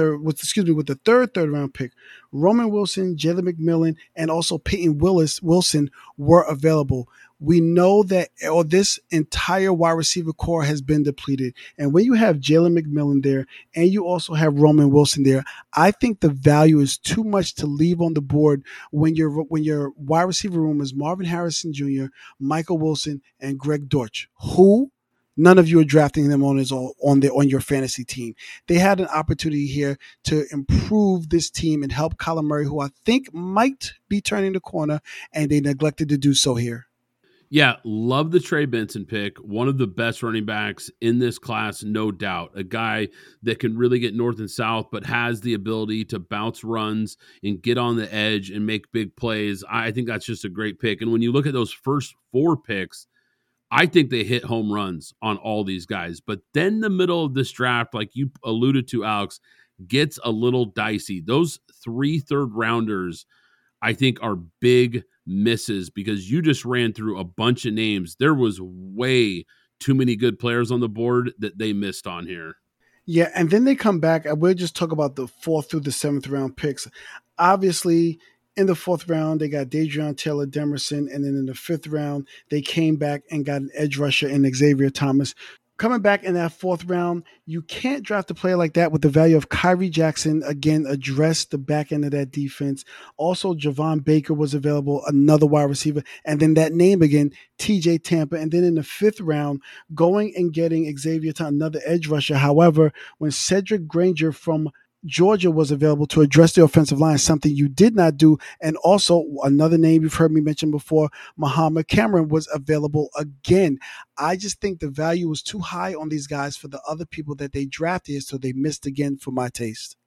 third round pick, Roman Wilson, Jalen McMillan, and also Peyton Wilson were available. We know that this entire wide receiver core has been depleted. And when you have Jalen McMillan there and you also have Roman Wilson there, I think the value is too much to leave on the board when your wide receiver room is Marvin Harrison Jr., Michael Wilson, and Greg Dortch, who none of you are drafting them on your fantasy team. They had an opportunity here to improve this team and help Kyler Murray, who I think might be turning the corner, and they neglected to do so here. Yeah, love the Trey Benson pick. One of the best running backs in this class, no doubt. A guy that can really get north and south, but has the ability to bounce runs and get on the edge and make big plays. I think that's just a great pick. And when you look at those first 4 picks, I think they hit home runs on all these guys. But then the middle of this draft, like you alluded to, Alex, gets a little dicey. Those 3 third-rounders, I think, are big misses because you just ran through a bunch of names. There was way too many good players on the board that they missed on here. Yeah, and then they come back. We'll just talk about the 4th through the 7th round picks. Obviously, in the 4th round, they got Daedreon Taylor Demerson, and then in the 5th round, they came back and got an edge rusher in Xavier Thomas. Coming back in that 4th round, you can't draft a player like that with the value of Kyrie Jackson. Again, address the back end of that defense. Also, Javon Baker was available, another wide receiver. And then that name again, TJ Tampa. And then in the 5th round, going and getting Xavier Thomas, another edge rusher. However, when Cedric Granger from Georgia was available to address the offensive line, something you did not do. And also another name you've heard me mention before, Muhammad Cameron, was available again. I just think the value was too high on these guys for the other people that they drafted, so they missed again for my taste.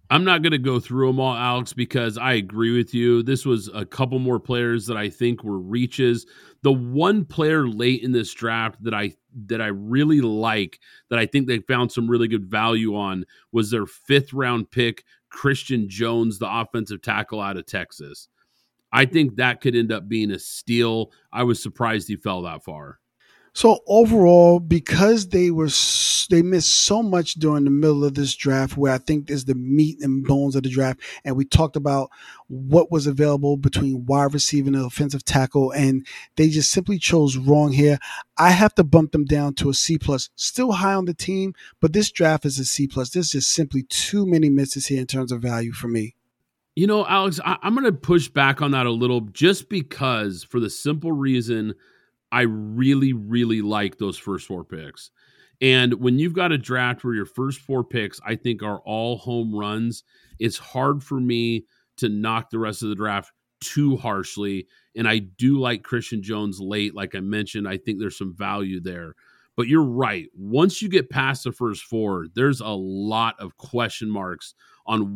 I'm not going to go through them all, Alex, because I agree with you. This was a couple more players that I think were reaches. The one player late in this draft that I really like, that I think they found some really good value on, was their 5th round pick, Christian Jones, the offensive tackle out of Texas. I think that could end up being a steal. I was surprised he fell that far. So overall, because they missed so much during the middle of this draft, where I think is the meat and bones of the draft, and we talked about what was available between wide receiver and offensive tackle, and they just simply chose wrong here. I have to bump them down to a C+. Still high on the team, but this draft is a C+. There's just simply too many misses here in terms of value for me. You know, Alex, I'm going to push back on that a little, just because, for the simple reason, I really, really like those first 4 picks. And when you've got a draft where your first 4 picks, I think, are all home runs, it's hard for me to knock the rest of the draft too harshly. And I do like Christian Jones late. Like I mentioned, I think there's some value there. But you're right. Once you get past the first 4, there's a lot of question marks on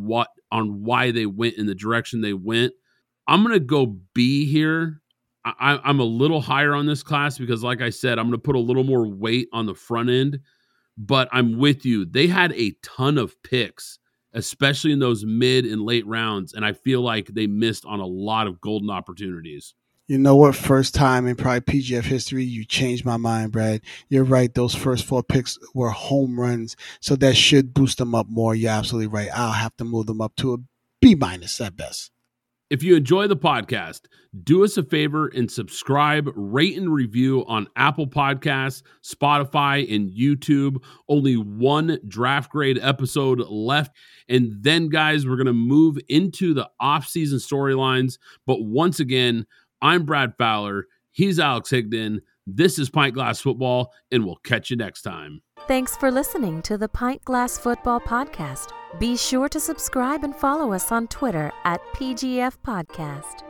why they went in the direction they went. I'm going to go B here. I'm a little higher on this class because, like I said, I'm going to put a little more weight on the front end, but I'm with you. They had a ton of picks, especially in those mid and late rounds, and I feel like they missed on a lot of golden opportunities. You know what? First time in probably PGF history, you changed my mind, Brad. You're right. Those first 4 picks were home runs, so that should boost them up more. You're absolutely right. I'll have to move them up to a B- at best. If you enjoy the podcast, do us a favor and subscribe, rate, and review on Apple Podcasts, Spotify, and YouTube. Only 1 draft grade episode left. And then, guys, we're going to move into the off-season storylines. But once again, I'm Brad Fowler. He's Alex Higdon. This is Pint Glass Football, and we'll catch you next time. Thanks for listening to the Pint Glass Football Podcast. Be sure to subscribe and follow us on Twitter at PGF Podcast.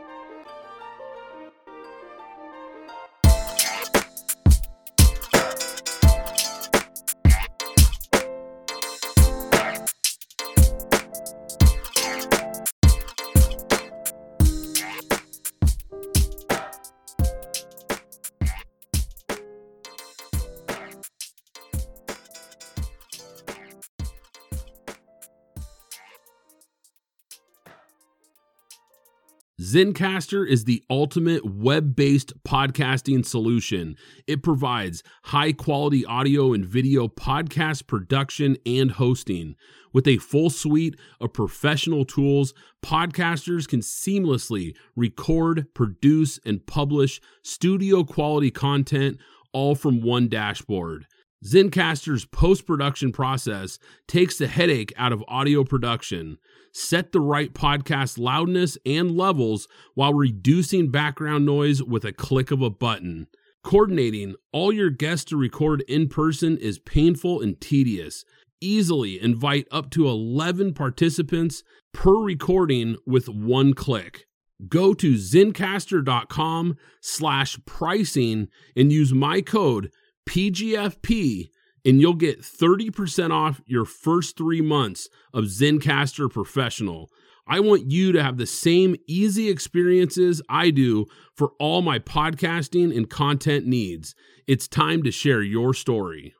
Zencastr is the ultimate web-based podcasting solution. It provides high-quality audio and video podcast production and hosting. With a full suite of professional tools, podcasters can seamlessly record, produce, and publish studio-quality content, all from one dashboard. Zencastr's post-production process takes the headache out of audio production. Set the right podcast loudness and levels while reducing background noise with a click of a button. Coordinating all your guests to record in person is painful and tedious. Easily invite up to 11 participants per recording with one click. Go to zencastr.com/pricing and use my code PGFP, and you'll get 30% off your first 3 months of Zencastr Professional. I want you to have the same easy experiences I do for all my podcasting and content needs. It's time to share your story.